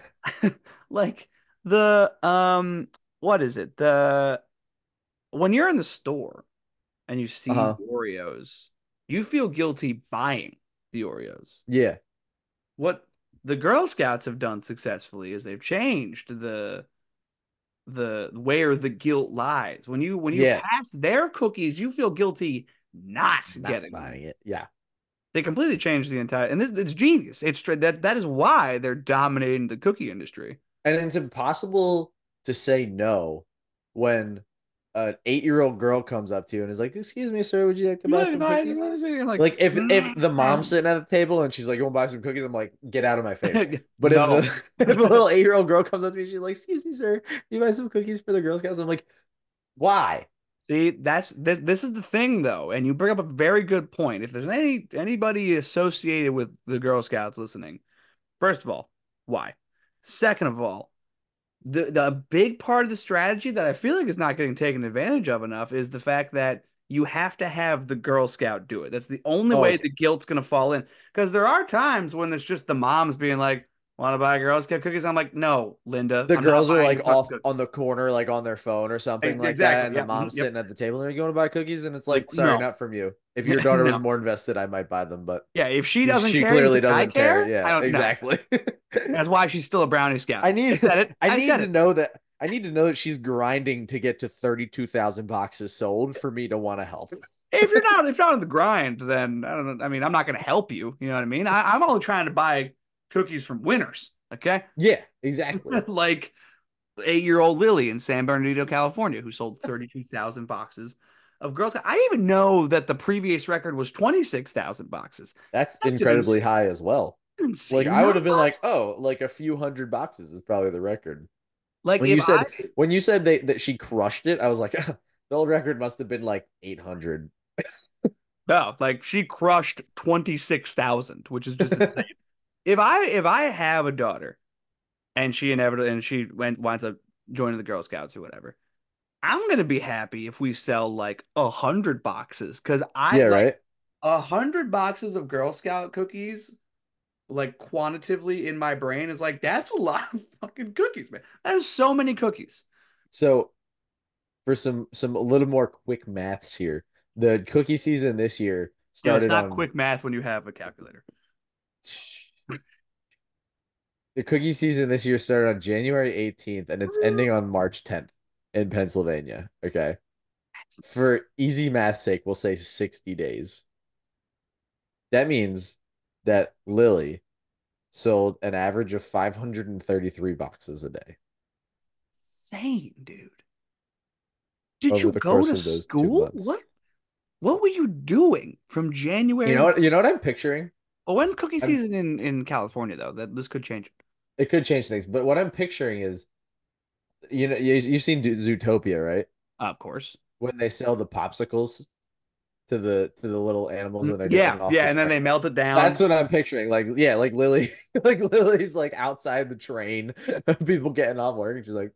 like the um what is it? The when you're in the store and you see Uh-huh. the Oreos, you feel guilty buying the Oreos. Yeah. What the Girl Scouts have done successfully is they've changed the the where the guilt lies. When you when you Yeah. pass their cookies, you feel guilty not Not getting them. buying it. Yeah. They completely changed the entire and this it's genius. It's that that is why they're dominating the cookie industry. And it's impossible to say no when an eight-year-old girl comes up to you and is like, "Excuse me, sir, would you like to You buy like, some buy- cookies?" you're like, Like if if the mom's "Mm." sitting at the table and she's like, "You want to buy some cookies?" I'm like, "Get out of my face." But if No. the if a little eight-year-old girl comes up to me, she's like, "Excuse me, sir, you buy some cookies for the Girl Scouts?" I'm like, "Why?" See, that's this, this is the thing though, and you bring up a very good point. If there's any anybody associated with the Girl Scouts listening, first of all, why? Second of all, the the big part of the strategy that I feel like is not getting taken advantage of enough is the fact that you have to have the Girl Scout do it. That's the only Oh way yeah. the guilt's gonna fall in. Because there are times when it's just the moms being like, "Want to buy Girl Scout cookies?" I'm like, "No, Linda, The I'm not girls are buying like your fucking off on cookies." the corner, like on their phone or something like that, Exactly. and the Yeah. Mhm. mom's Yep. sitting at the table and like, "You want to buy cookies?" And it's Like, like, "Sorry, no, not from you. If your daughter was no. more invested, I might buy them, but Yeah, if she she, doesn't she care, you clearly think I doesn't care." care? I Yeah, don't know. exactly. That's why she's still a brownie scout. I I need said it. I I need said to it. know that I need to know that she's grinding to get to thirty-two thousand boxes sold for me to want to help. If you're not if you're not on the grind, then I don't know. I mean, I'm not going to help you. You know what I mean? I, I'm only trying to buy cookies from winners. Okay, Yeah, exactly. like eight year old Lily in San Bernardino, California, who sold thirty-two thousand boxes of Girl Scout. I didn't even know that the previous record was twenty-six thousand boxes. That's That's an incredibly ins- high as well. Like insane I would amount have of been like, boxes. "Oh, like a few hundred boxes is probably the record." Like When if you I said when you said they, that she crushed it, I was like, the old record must have been like eight hundred. no, like she crushed twenty-six thousand, which is just insane. If I if I have a daughter and she inevitably and she went winds up joining the Girl Scouts or whatever, I'm gonna be happy if we sell like a hundred boxes because I Yeah, like right. a hundred boxes of Girl Scout cookies. Like quantitatively in my brain is like that's a lot of fucking cookies, man. That is so many cookies. So for some some a little more quick maths here, the cookie season this year You know, it's started not on quick math when you have a calculator. the cookie season this year started on January eighteenth and it's ending on March tenth in Pennsylvania. Okay. For easy math's sake, we'll say sixty days. That means that Lily sold an average of five hundred thirty-three boxes a day Insane, dude. Did over you the go course to of those two school? months. What what were you doing from You January? know what? You know what I'm picturing? Well, when's cookie I'm, season in, in California though? That this could change it. it could change things, but what I'm picturing is, you know, you, you've seen Zootopia, right? Of course. When they sell the popsicles. to the to the little animals when they're Yeah, getting off yeah, the and then train. they melt it down. That's what I'm picturing. Like, yeah, like Lily, like Lily's like outside the train, people getting off work, and she's like,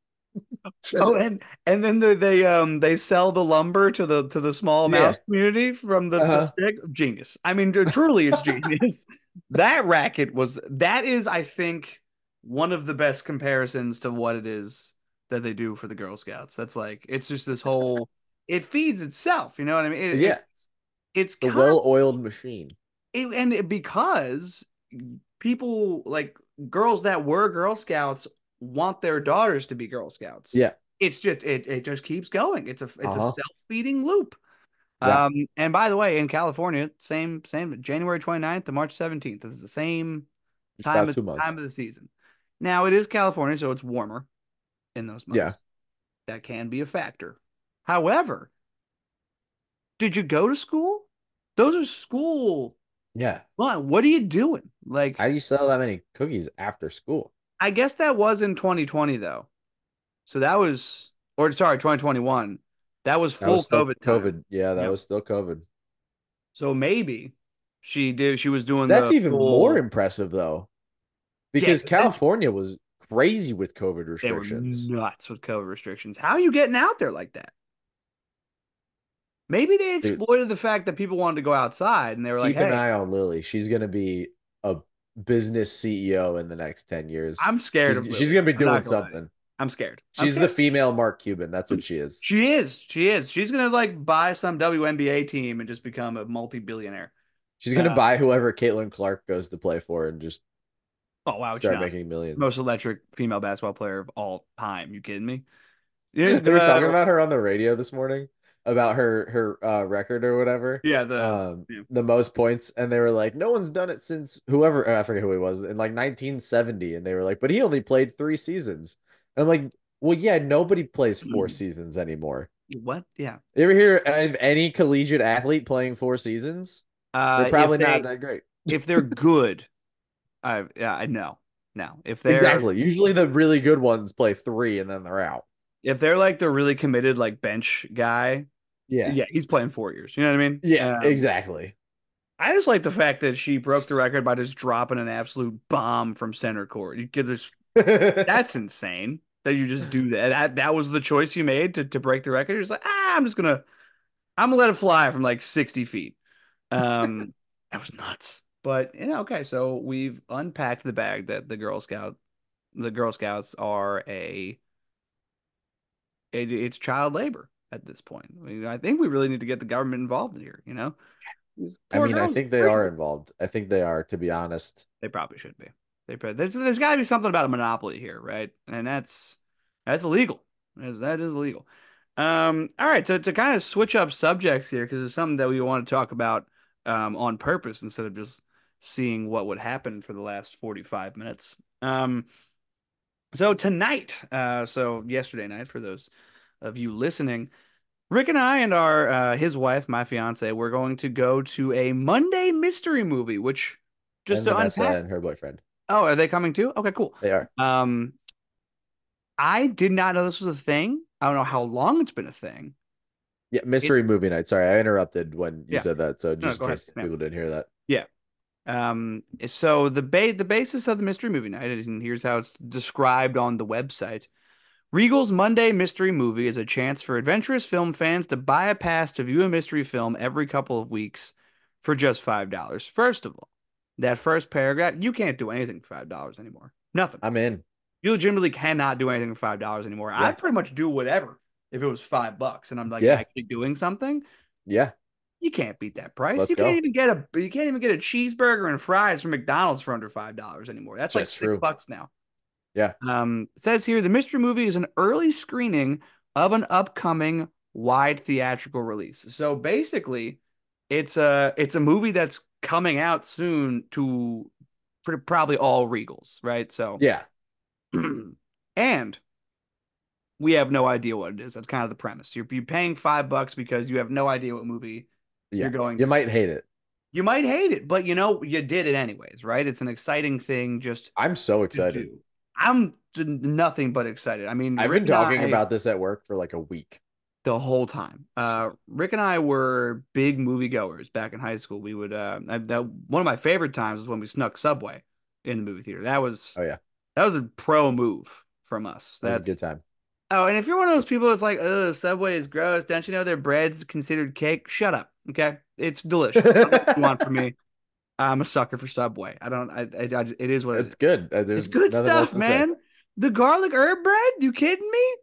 Oh, and and then the, they um they sell the lumber to the to the small yeah, mouse community from the, the uh-huh. stick. Genius. I mean, tr- truly, it's genius. That racket was that is, I think, one of the best comparisons to what it is that they do for the Girl Scouts. That's like it's just this whole it feeds itself. You know what I mean? It, Yeah, it's it's the kind well-oiled machine. it, and it, because people like girls that were Girl Scouts want their daughters to be Girl Scouts. Yeah, It's just it it just keeps going. It's a it's a uh-huh. self-feeding loop. Yeah, Um, and by the way, in California, same same January 29th to March seventeenth. This is the same just time about of two months. time of the season. Now it is California, so it's warmer in those Yeah, months. That can be a factor. However, did you go to school? Those are school. yeah. What what are you doing? How Like, do you sell that many cookies after school? I guess that was in twenty twenty though. So that was, or sorry, twenty twenty-one. That was That was full still COVID time. COVID. Yeah, that Yeah. was still COVID. So maybe she did. She was doing That's the even more full. impressive though, Yeah, because 'cause then California was crazy with COVID they were restrictions. nuts with COVID restrictions. How are you getting out there like that? Maybe they Dude, exploited the fact that people wanted to go outside, and they were like, keep an "Hey, eye on Lily. She's gonna be a business C E O in the next ten years. I'm scared She's of she's Lily. gonna be I'm doing not gonna lie to you. something. I'm scared. I'm She's the scared. female Mark Cuban. That's what she is. She is. She is. She's gonna like buy some W N B A team and just become a multi-billionaire. She's gonna Uh, buy whoever Caitlin Clark goes to play for and just oh, why would you start not? making Most millions. electric female basketball player of all time. You kidding me? Yeah, They were talking uh, about her on the radio this morning about her her uh, record or whatever, yeah, the um, yeah. the most points, and they were like, no one's done it since whoever I forget who he was in like nineteen seventy, and they were like, but he only played three seasons. And I'm like, well, yeah, nobody plays four seasons anymore. What? Yeah. You ever hear of any collegiate athlete playing four seasons? They're Uh, if probably not they that great. if they're good, I yeah, I know. No, if they're Exactly. Usually the really good ones play three and then they're out. if they're like the really committed like bench guy, Yeah. yeah, he's playing four years. You know what I mean? Yeah, Um, exactly. I just like the fact that she broke the record by just dropping an absolute bomb from center court. You kids are that's insane that you just do that. That that was the choice you made to to break the record. You're just like, ah, I'm just gonna I'm gonna let it fly from like sixty feet. Um, that was nuts. But you know, okay, so we've unpacked the bag that the Girl Scout, the Girl Scouts are a, it, it's child labor at this point. I mean, I think we really need to get the government involved here. You know, these I poor mean, I girls are think they are freezing. involved. I think they are, to be honest. They probably should be. They probably, there's there's got to be something about a monopoly here, right? And that's that's illegal. That's, that is illegal. Um, all right, so to kind of switch up subjects here because it's something that we want to talk about um, on purpose instead of just seeing what would happen for the last forty-five minutes. Um, so tonight, uh, so yesterday night for those of you listening, Rick and I and our uh, his wife, my fiance, we're going to go to a Monday mystery movie, which just And to Vanessa unpack. and her boyfriend. Oh, are they coming too? Okay, cool. They are. Um, I did not know this was a thing. I don't know how long it's been a thing. Yeah, It, mystery movie night. Sorry, I interrupted when you yeah, said that. So no, just in go ahead. case Yeah, people didn't hear that. yeah. Um, so the ba the basis of the mystery movie night, and here's how it's described on the website. Regal's Monday Mystery Movie is a chance for adventurous film fans to buy a pass to view a mystery film every couple of weeks for just five dollars. First of all, that first paragraph, you can't do anything for five dollars anymore. Nothing. I'm in. You legitimately cannot do anything for five dollars anymore. Yeah. I'd pretty much do whatever if it was five bucks and I'm like Yeah. actually doing something. Yeah. You can't beat that price. Let's You can't go. even get a you can't even get a cheeseburger and fries from McDonald's for under five dollars anymore. That's like That's six true. bucks now. Yeah. Um, it says here the mystery movie is an early screening of an upcoming wide theatrical release. So basically, it's a it's a movie that's coming out soon to pretty, probably all Regals, right? So Yeah. and we have no idea what it is. That's kind of the premise. You're, you're paying five bucks because you have no idea what movie Yeah. you're going You to might see. hate it. You might hate it, but you know, you did it anyways, right? It's an exciting thing just I'm so to excited. do. I'm nothing but excited. I mean, I've Rick been and talking I, about this at work for like a week. the whole time. Uh, Rick and I were big moviegoers back in high school. We would uh, I, that one of my favorite times was when we snuck Subway in the movie theater. That was Oh yeah, that was a pro move from us. that was a good That's time. oh, and if you're one of those people that's like, "Oh, Subway is gross," don't you know their bread's considered cake? Shut up, okay? It's delicious. I don't know what you want from me. I'm a sucker for Subway. I don't. I. I, I it is what it is. It's good. Uh, It's There's good nothing else stuff, to say. man. The garlic herb bread? You kidding me?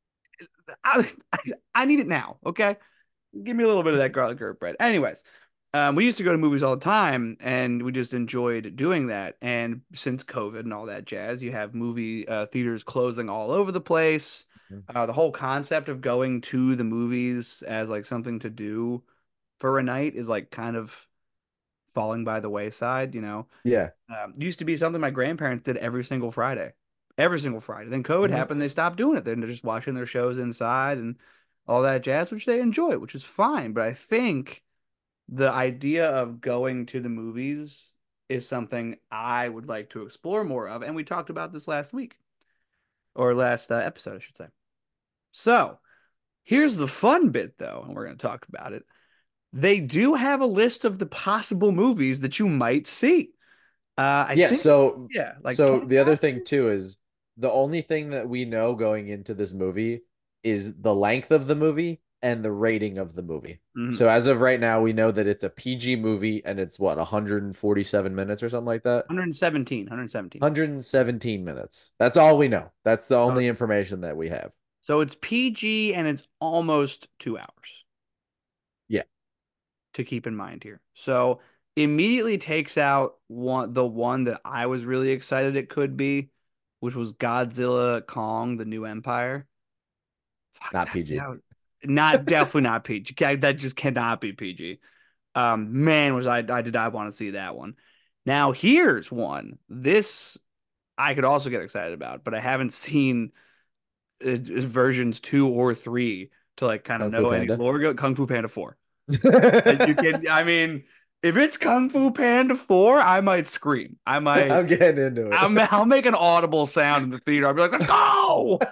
I, I, I need it now. Okay, give me a little bit of that garlic herb bread. Anyways, um, we used to go to movies all the time, and we just enjoyed doing that. And since COVID and all that jazz, you have movie uh, theaters closing all over the place. Mhm. Uh, the whole concept of going to the movies as like something to do for a night is like kind of falling by the wayside. You know, Yeah. um, used to be something my grandparents did every single Friday, every single Friday. Then COVID Mhm. happened, they stopped doing it. Then they're just watching their shows inside and all that jazz, which they enjoy, which is fine. But I think the idea of going to the movies is something I would like to explore more of, and we talked about this last week or last uh, episode, I should say. So here's the fun bit, though, and we're going to talk about it. They do have a list of the possible movies that you might see. Uh, I Yeah, think, so yeah, like so the other twenty-five. thing too is the only thing that we know going into this movie is the length of the movie and the rating of the movie. Mhm. So as of right now, we know that it's a P G movie and it's what, one hundred forty-seven minutes or something like that? one hundred seventeen, one hundred seventeen. one hundred seventeen minutes. That's all we know. That's the So, only information that we have. so it's P G and it's almost two hours Yeah. to keep in mind here. So immediately takes out one the one that I was really excited it could be, which was Godzilla Kong: The New Empire. Fuck Not that. P G. That was- not definitely not P G. That just cannot be P G. Um, man, was I I did I want to see that one. Now here's one. This I could also get excited about, but I haven't seen uh, versions two or three to like kind of Kung Fu know any Panda. lore. Go Kung Fu Panda four. Like you can, I mean, if it's Kung Fu Panda four, I might scream. I might. I'm getting into I'm, it. I'll make an audible sound in the theater. I'll be like, "Let's go!"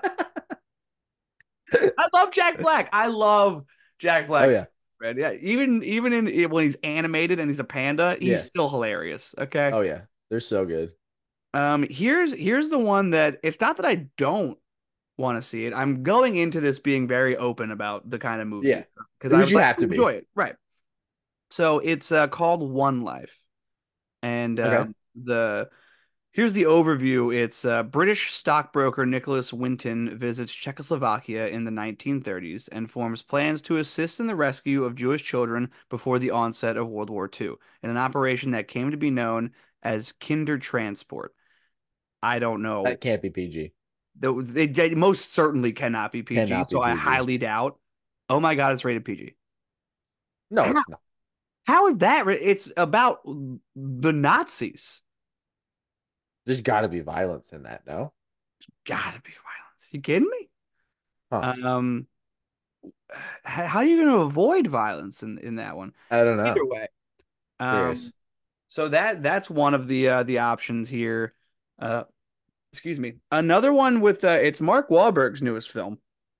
I love Jack Black. I love Jack Oh Black's yeah. man. Yeah, even even in when he's animated and he's a panda, he's Yeah. still hilarious. Okay. Oh yeah. They're so good. Um, here's here's the one that it's not that I don't want to see it. I'm going into this being very open about the kind of Yeah. movie because I Because would you like have to to be. enjoy it. Right. So it's uh, called One Life, and Okay. um, the here's the overview. It's uh, British stockbroker Nicholas Winton visits Czechoslovakia in the nineteen thirties and forms plans to assist in the rescue of Jewish children before the onset of World War Two in an operation that came to be known as Kindertransport. I don't know. That can't be P G. They, they most certainly cannot be P G, Cannot be so I P G. highly doubt. Oh my God, it's rated P G. No, How, it's not. how is that? It's about the Nazis. There's got to be violence in that, no? Gotta be violence. You kidding me? Huh. Um, how are you going to avoid violence in in that one? I don't know. Either way, um, Curious. so that that's one of the uh, the options here. Uh, excuse me. Another one with uh, it's Mark Wahlberg's newest film,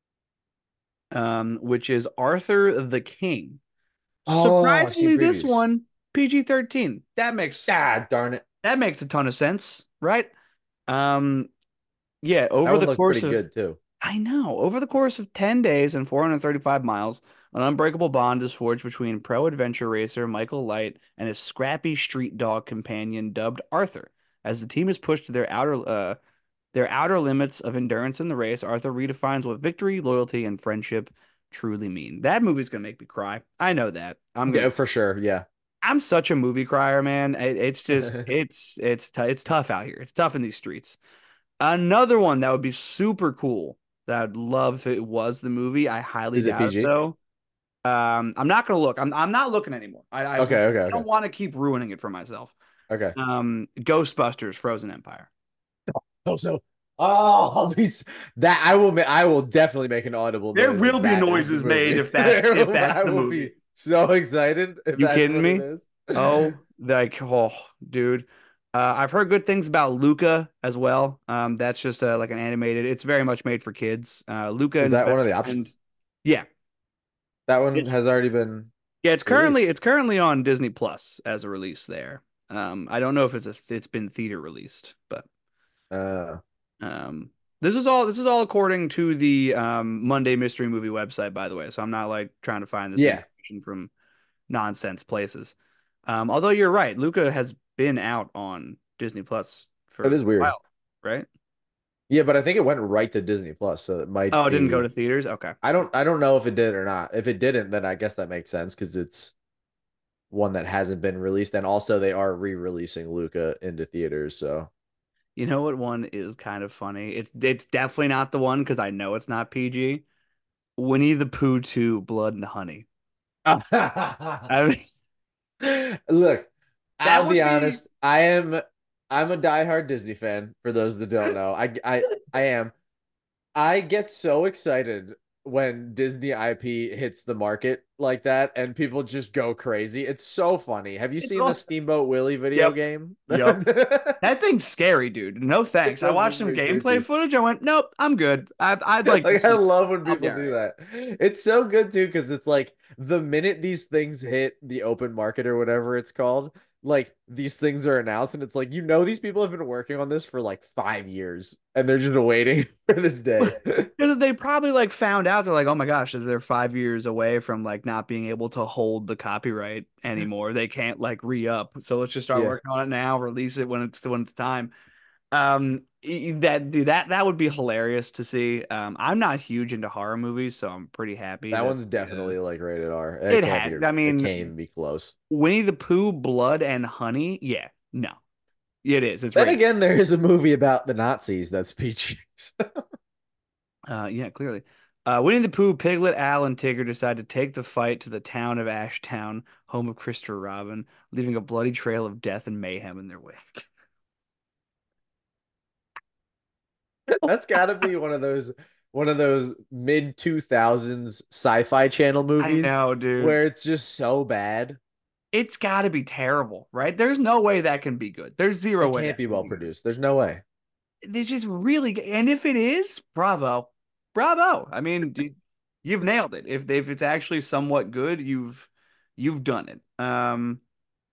um, which is Arthur the King. Oh, I've seen Surprisingly, this previews. one P G thirteen. That makes Ah, darn it. that makes a ton of sense, right? Um, yeah, That over one the looked course pretty of good too. I know. Over the course of ten days and four hundred thirty-five miles, an unbreakable bond is forged between pro adventure racer Michael Light and his scrappy street dog companion dubbed Arthur. As the team is pushed to their outer uh, their outer limits of endurance in the race, Arthur redefines what victory, loyalty, and friendship truly mean. That movie's gonna make me cry. I know that. I'm Yeah, gonna. for sure. Yeah. I'm such a movie crier, man. It, it's just it's it's t- it's tough out here. It's tough in these streets. Another one that would be super cool that I'd love if it was the movie. I highly Is it doubt it P G? though. Um, I'm not gonna look. I'm I'm not looking anymore. I I, Okay, okay, I okay. don't want to keep ruining it for myself. Okay. Um, Ghostbusters: Frozen Empire. Hope so. Oh, I'll be s- that I will. ma- I will definitely make an audible There noise. will if be that is the noises made movie. if that's There if will- that's I the will movie. be so excited if You that's kidding what it me? is. Oh, like oh, dude. Uh, I've heard good things about Luca as well. Um, that's just uh, like an animated. It's very much made for kids. Uh, Luca Is and his that one of best the friend. options? Yeah, That one It's has already been yeah, it's currently released. it's currently on Disney Plus as a release there. Um, I don't know if it's a it's been theater released, but Uh, um, this is all this is all according to the um Monday Mystery Movie website, by the way. So I'm not like trying to find this yeah, information from nonsense places. Um, although you're right, Luca has been out on Disney Plus that for a is weird. while, right? Yeah, but I think it went right to Disney Plus, so it Oh, might it didn't go to be. theaters. Okay. I don't I don't know if it did or not. If it didn't, then I guess that makes sense because it's one that hasn't been released, and also they are re-releasing Luca into theaters. So You know what one is kind of funny? It's it's definitely not the one because I know it's not P G. Winnie the Pooh two, Blood and Honey. I mean, look, that I'll would be be honest. I am I'm a diehard Disney fan. For those that don't know, I I I am. I get so excited when Disney I P hits the market like that and people just go crazy. It's so funny. Have you it's seen the all. Steamboat Willie video Yep, game? yep. It That thing's scary, dude. No thanks. I does watched look some pretty gameplay creepy. footage. I went, nope, I'm good. I'd I'd like to Like I see. love when I'll be people all do right. that. It's so good too because it's like the minute these things hit the open market or whatever it's called, like these things are announced and it's like you know these people have been working on this for like five years and they're just waiting for this day. Because they probably like found out they're like, oh my gosh, they're five years away from like not being able to hold the copyright anymore. They can't like re-up. So let's just start Yeah. working on it now, release it when it's when it's time. Um, that dude, that that would be hilarious to see. Um, I'm not huge into horror movies, so I'm pretty happy That that one's uh, definitely like rated R. It it can't be had. I it can't mean, even be close. Winnie the Pooh, Blood and Honey. Yeah, no, it is. It's Then rated. again, there is a movie about the Nazis that's P G. Uh, yeah, clearly. Uh, Winnie the Pooh, Piglet, Al, and Tigger decide to take the fight to the town of Ashtown, home of Christopher Robin, leaving a bloody trail of death and mayhem in their wake. That's got to be one of those one of those mid two thousands sci-fi channel I movies know, dude. where it's just so bad. It's got to be terrible, right? There's no way that can be good. There's zero It way can't that be can well be good. produced. There's no way. They just really, g- and if it is, bravo, bravo. I mean, you- you've nailed it. If if it's actually somewhat good, you've you've done it. Um,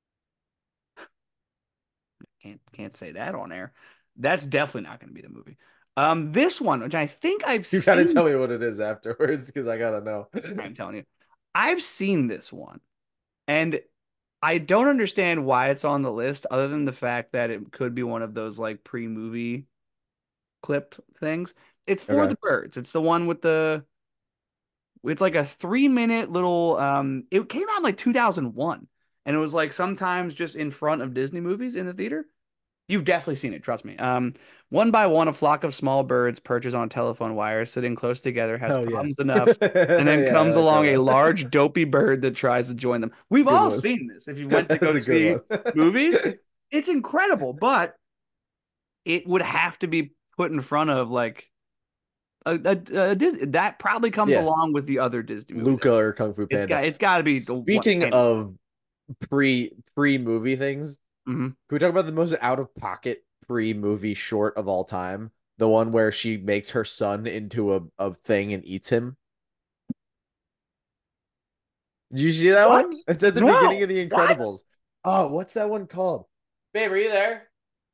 can't can't say that on air. That's definitely not going to be the movie. Um, this one, which I think I've You got to seen, tell me what it is afterwards because I got to know. I'm telling you, I've seen this one, and I don't understand why it's on the list, other than the fact that it could be one of those like pre-movie clip things. It's For Okay. the Birds. It's the one with the it's like a three minute little um it came out in like two thousand one and it was like sometimes just in front of Disney movies in the theater. You've definitely seen it, trust me. Um, one by one, a flock of small birds perches on a telephone wire, sitting close together, has Oh yeah. problems enough, and then Yeah, I comes like that along a one. large, dopey bird that tries to join them. We've Good all one. seen this. If you went to That's go a good see movies, one. it's incredible, but it would have to be put in front of like a, a, a Disney. That probably comes Yeah. along with the other Disney movies. Luca or Kung Fu It's Panda. got it's got to be the one. Speaking Hands down. of pre pre movie things, Mm-hmm. can we talk about the most out of pocket pre movie short of all time? The one where she makes her son into a, a thing and eats him. Did you see that What? one? It's at the beginning No. of The What? Incredibles. Oh, what's that one called? Babe, are you there?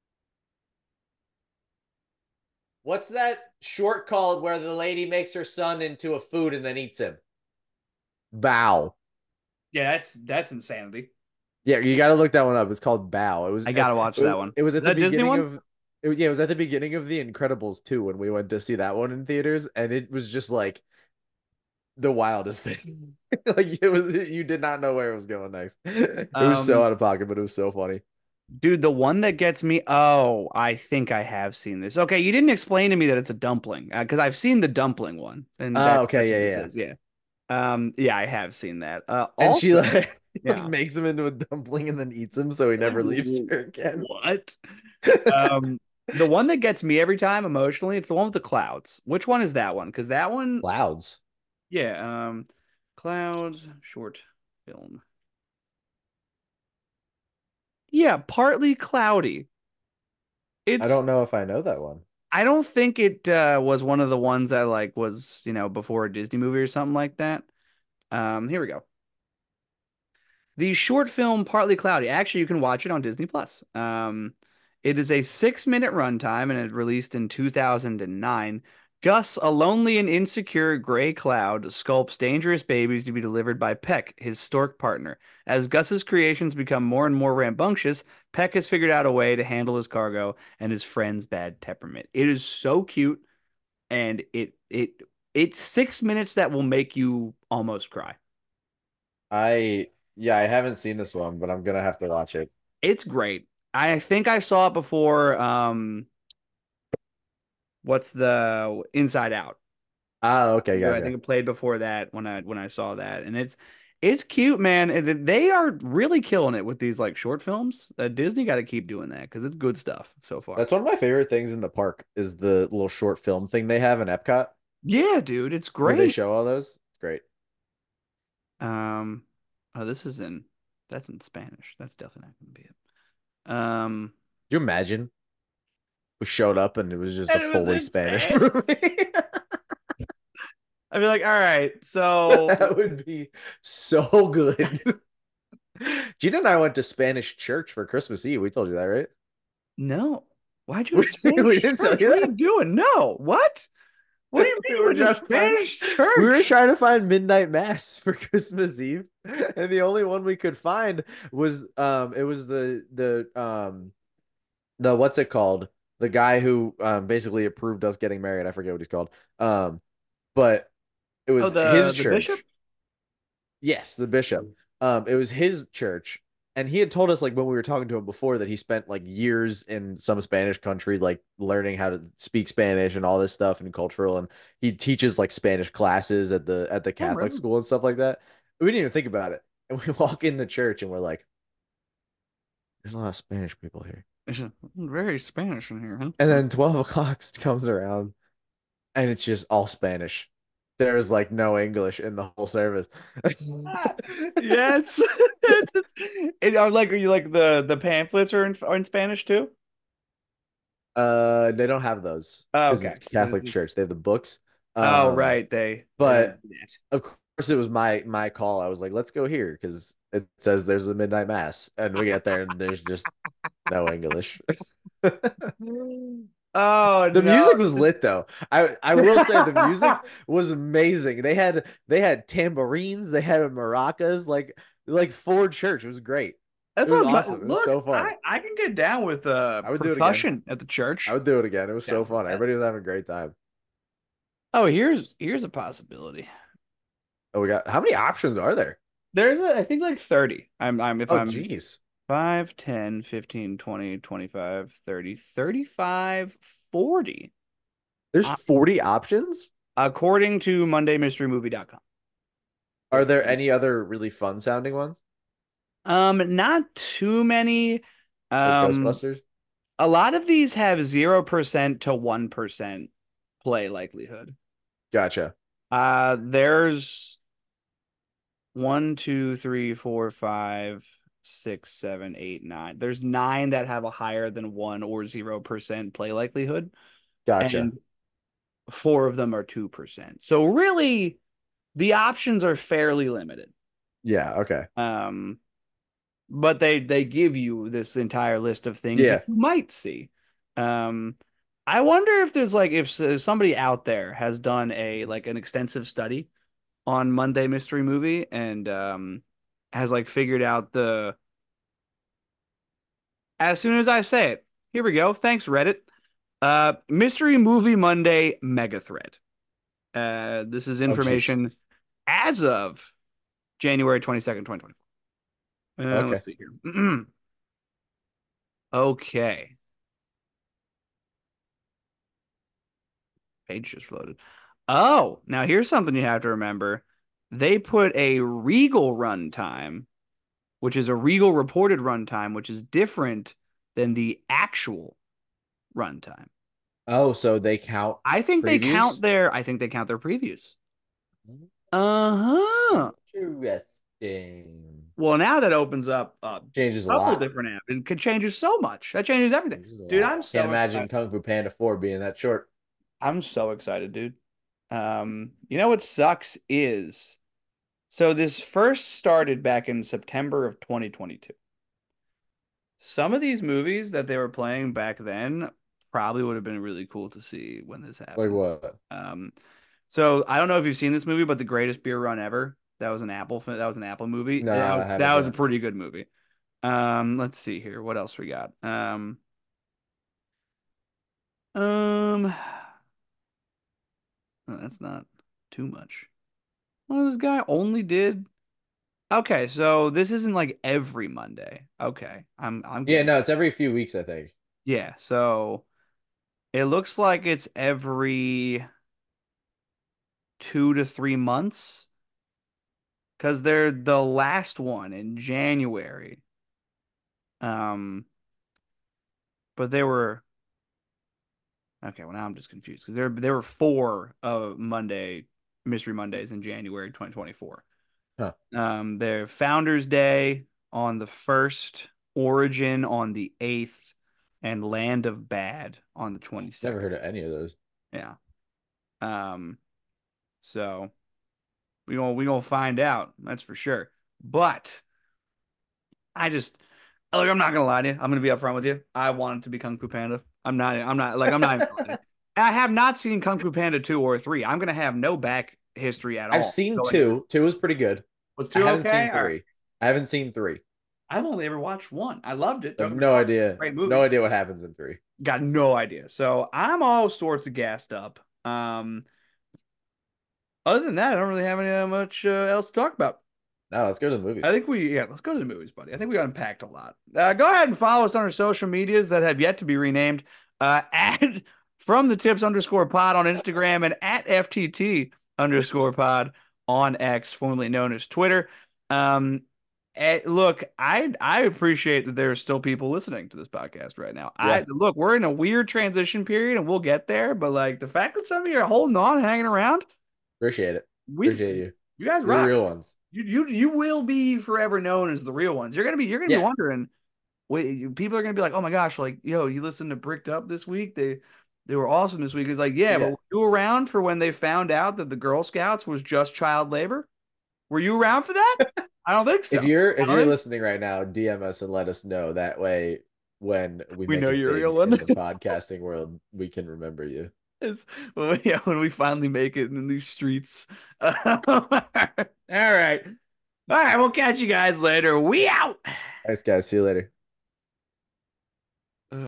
What's that short called where the lady makes her son into a food and then eats him? Bow. Yeah, that's that's insanity. Yeah, you got to look that one up. It's called Bow. It was I it, gotta watch that it, one. it was Is at the that a Disney beginning one? of it was, yeah, it was at the beginning of The Incredibles too when we went to see that one in theaters and it was just like the wildest thing. Like it was you did not know where it was going next. It was so Um, out of pocket, but it was so funny. dude, the one that gets me. Oh, I think I have seen this. Okay, you didn't explain to me that it's a dumpling because I've seen the dumpling one, and Oh, that's okay, that's what yeah, this yeah. is. Yeah. Um, yeah, I have seen that. Uh, And she also, like, like yeah. makes him into a dumpling and then eats him so he Like, never leaves her again. what? Um, the one that gets me every time emotionally, it's the one with the clouds. Which one is that one? Because that one, Clouds. yeah, um, clouds short film. Yeah, partly cloudy. I It's don't know if I know that one. I don't think it uh, was one of the ones that like was, you know, before a Disney movie or something like that. Um, here we go. The short film Partly Cloudy. Actually, you can watch it on Disney Plus. Um, it is a six-minute runtime and it released in two thousand nine. Gus, a lonely and insecure gray cloud, sculpts dangerous babies to be delivered by Peck, his stork partner. As Gus's creations become more and more rambunctious, Peck has figured out a way to handle his cargo and his friend's bad temperament. It is so cute, and it it it's six minutes that will make you almost cry. I yeah, I haven't seen this one, but I'm gonna have to watch it. It's great. I think I saw it before. Um, what's the Inside Out? Ah, okay, I gotcha. think it played before that when I when I saw that, and it's it's cute, man. And they are really killing it with these like short films. Uh, Disney got to keep doing that because it's good stuff so far. That's one of my favorite things in the park is the little short film thing they have in Epcot Yeah, dude, it's where they great. show all those. It's great. Um, oh, this is in that's in Spanish. That's definitely not going to be it. Um, Could you imagine we showed up and it was just a and it was fully in Spanish Spanish. movie? I'd be like, all right, so That would be so good. Gina and I went to Spanish church for Christmas Eve. We told you that, right? no. Why'd you go We, to Spanish we didn't tell church? you What are you that. doing? No. What? What do you We mean you were went to trying to find Spanish we were church? trying to find midnight mass for Christmas Eve, and the only one we could find was um it was the the um the what's it called? The guy who um basically approved us getting married. I forget what he's called. Um, but it Oh, was his the the bishop? church. Yes, the bishop. Um, it was his church, and he had told us like when we were talking to him before that he spent like years in some Spanish country, like learning how to speak Spanish and all this stuff and cultural, and he teaches like Spanish classes at the at the Oh, Catholic really? school and stuff like that. We didn't even think about it, and we walk in the church and we're like, "There's a lot of Spanish people here." It's very Spanish in here, And huh? then twelve o'clock comes around, and it's just all Spanish. There's like no English in the whole service. Yes. It's, it's, it, are like are you like the the pamphlets are in are in Spanish too? Uh, they don't have those Oh, because okay. it's It's Catholic just- Church. They have the books. oh, Um, right. They they don't but do that. of course it was my my call. I was like, let's go here because it says there's a midnight mass, and we get there and there's just no English. Oh The no. music was lit though. I I will say the music was amazing. They had they had tambourines, they had maracas, like like Ford Church. It was great. It That's was what my, awesome. It was look, so fun. I I can get down with uh I would do it again. percussion at the I church. would do it again. It was so Down with fun. that. Everybody was having a great time. Oh, here's here's a possibility. Oh, we got how many options are there? There's a, I think like thirty. I'm I'm if Oh, I'm geez. five, ten, fifteen, twenty, twenty-five, thirty, thirty-five, forty. There's Uh, forty options? according to monday mystery movie dot com. Are there any other really fun sounding ones? Um, not too many. Like Um, Ghostbusters? a lot of these have zero percent to one percent play likelihood. Gotcha. Uh, there's one, two, three, four, five, six, seven, eight, nine. There's nine that have a higher than one or zero percent play likelihood, Gotcha. and four of them are two percent. So really, the options are fairly limited. Yeah, okay. Um, but they they give you this entire list of things Yeah. that you might see. Um, I wonder if there's like if somebody out there has done a like an extensive study on Monday Mystery Movie and um has like figured out the as soon as I say it, here we go. Thanks, Reddit. Uh, Mystery Movie Monday mega thread. Uh, this is Oh, jeez. information as of January twenty-second, twenty twenty-four. Uh, Okay. let's see here. Okay. Page just floated. Oh, now here's something you have to remember. They put a Regal runtime, which is a Regal reported runtime, which is different than the actual runtime. Oh, so they count I think they count previews? their I think they count their previews. Uh-huh. Interesting. Well, now that opens up a Changes a couple lot. different apps. It could changes so much. That changes everything. Changes a Dude, lot. I'm Can't so imagine excited. Kung Fu Panda four being that short. I'm so excited, dude. Um, you know what sucks is So this first started back in September of twenty twenty-two. Some of these movies that they were playing back then probably would have been really cool to see when this Like happened. what? Um, so I don't know if you've seen this movie, but The Greatest Beer Run Ever. That was an Apple. That was an Apple movie. No, That I was haven't that seen was a it. pretty good movie. Um, let's see here. What else we got? Um, um, oh, that's not too much. Well, this guy only did. Okay, so this isn't like every Monday. Okay, I'm I'm Yeah, getting. no, it's every few weeks, I think. Yeah, so it looks like it's every two to three months because they're the last one in January. Um, but they were okay. Well, now I'm just confused because there there were four uh Monday Mystery Mondays in January twenty twenty-four. Huh. Um, their Founders Day on the first, Origin on the eighth, and Land of Bad on the Never twenty-second. heard of any of those. Yeah. Um, so we gonna we gonna find out. That's for sure. But I just look, I'm not gonna lie to you. I'm gonna be upfront with you. I wanted to be Kung Fu Panda. I'm not. I'm not like I'm not even gonna lie to you. I have not seen Kung Fu Panda two or three. I'm gonna have no back history at I've all seen going into two. Two this. was pretty good. Was I two haven't okay? seen All right. three. I haven't seen three. I've only ever watched one. I loved it. I Don't have get me no wrong. idea. Great No movie. idea what happens in three. Got no idea. So I'm all sorts of gassed up. Um, other than that, I don't really have any uh, much uh, else to talk about. No, let's go to the movies. I think we, yeah, let's go to the movies, buddy. I think we unpacked a lot. Uh, go ahead and follow us on our social medias that have yet to be renamed. Uh, at from the tips underscore pod on Instagram and at F T T underscore pod on X, formerly known as Twitter. Um, eh, look, I I appreciate that there are still people listening to this podcast right now. Yeah. I look, we're in a weird transition period and we'll get there, but like the fact that some of you are holding on, hanging around, Appreciate it. we Appreciate you. you guys You're the rock. real ones. You you you will be forever known as the real ones. You're gonna be you're gonna be Yeah. wondering. Wait, people are gonna be like, oh my gosh, like yo, you listened to Bricked Up this week? They they were awesome this week. It's like, yeah, but Yeah. were you around for when they found out that the Girl Scouts was just child labor? Were you around for that? I don't think so. If you're I if don't you're think- listening right now, D M us and let us know. That way, when we, We make know it you're a big real one. in the podcasting world, we can remember you. It's, well, yeah, when we finally make it in these streets. All right. All right, we'll catch you guys later. We out. Thanks, guys. See you later.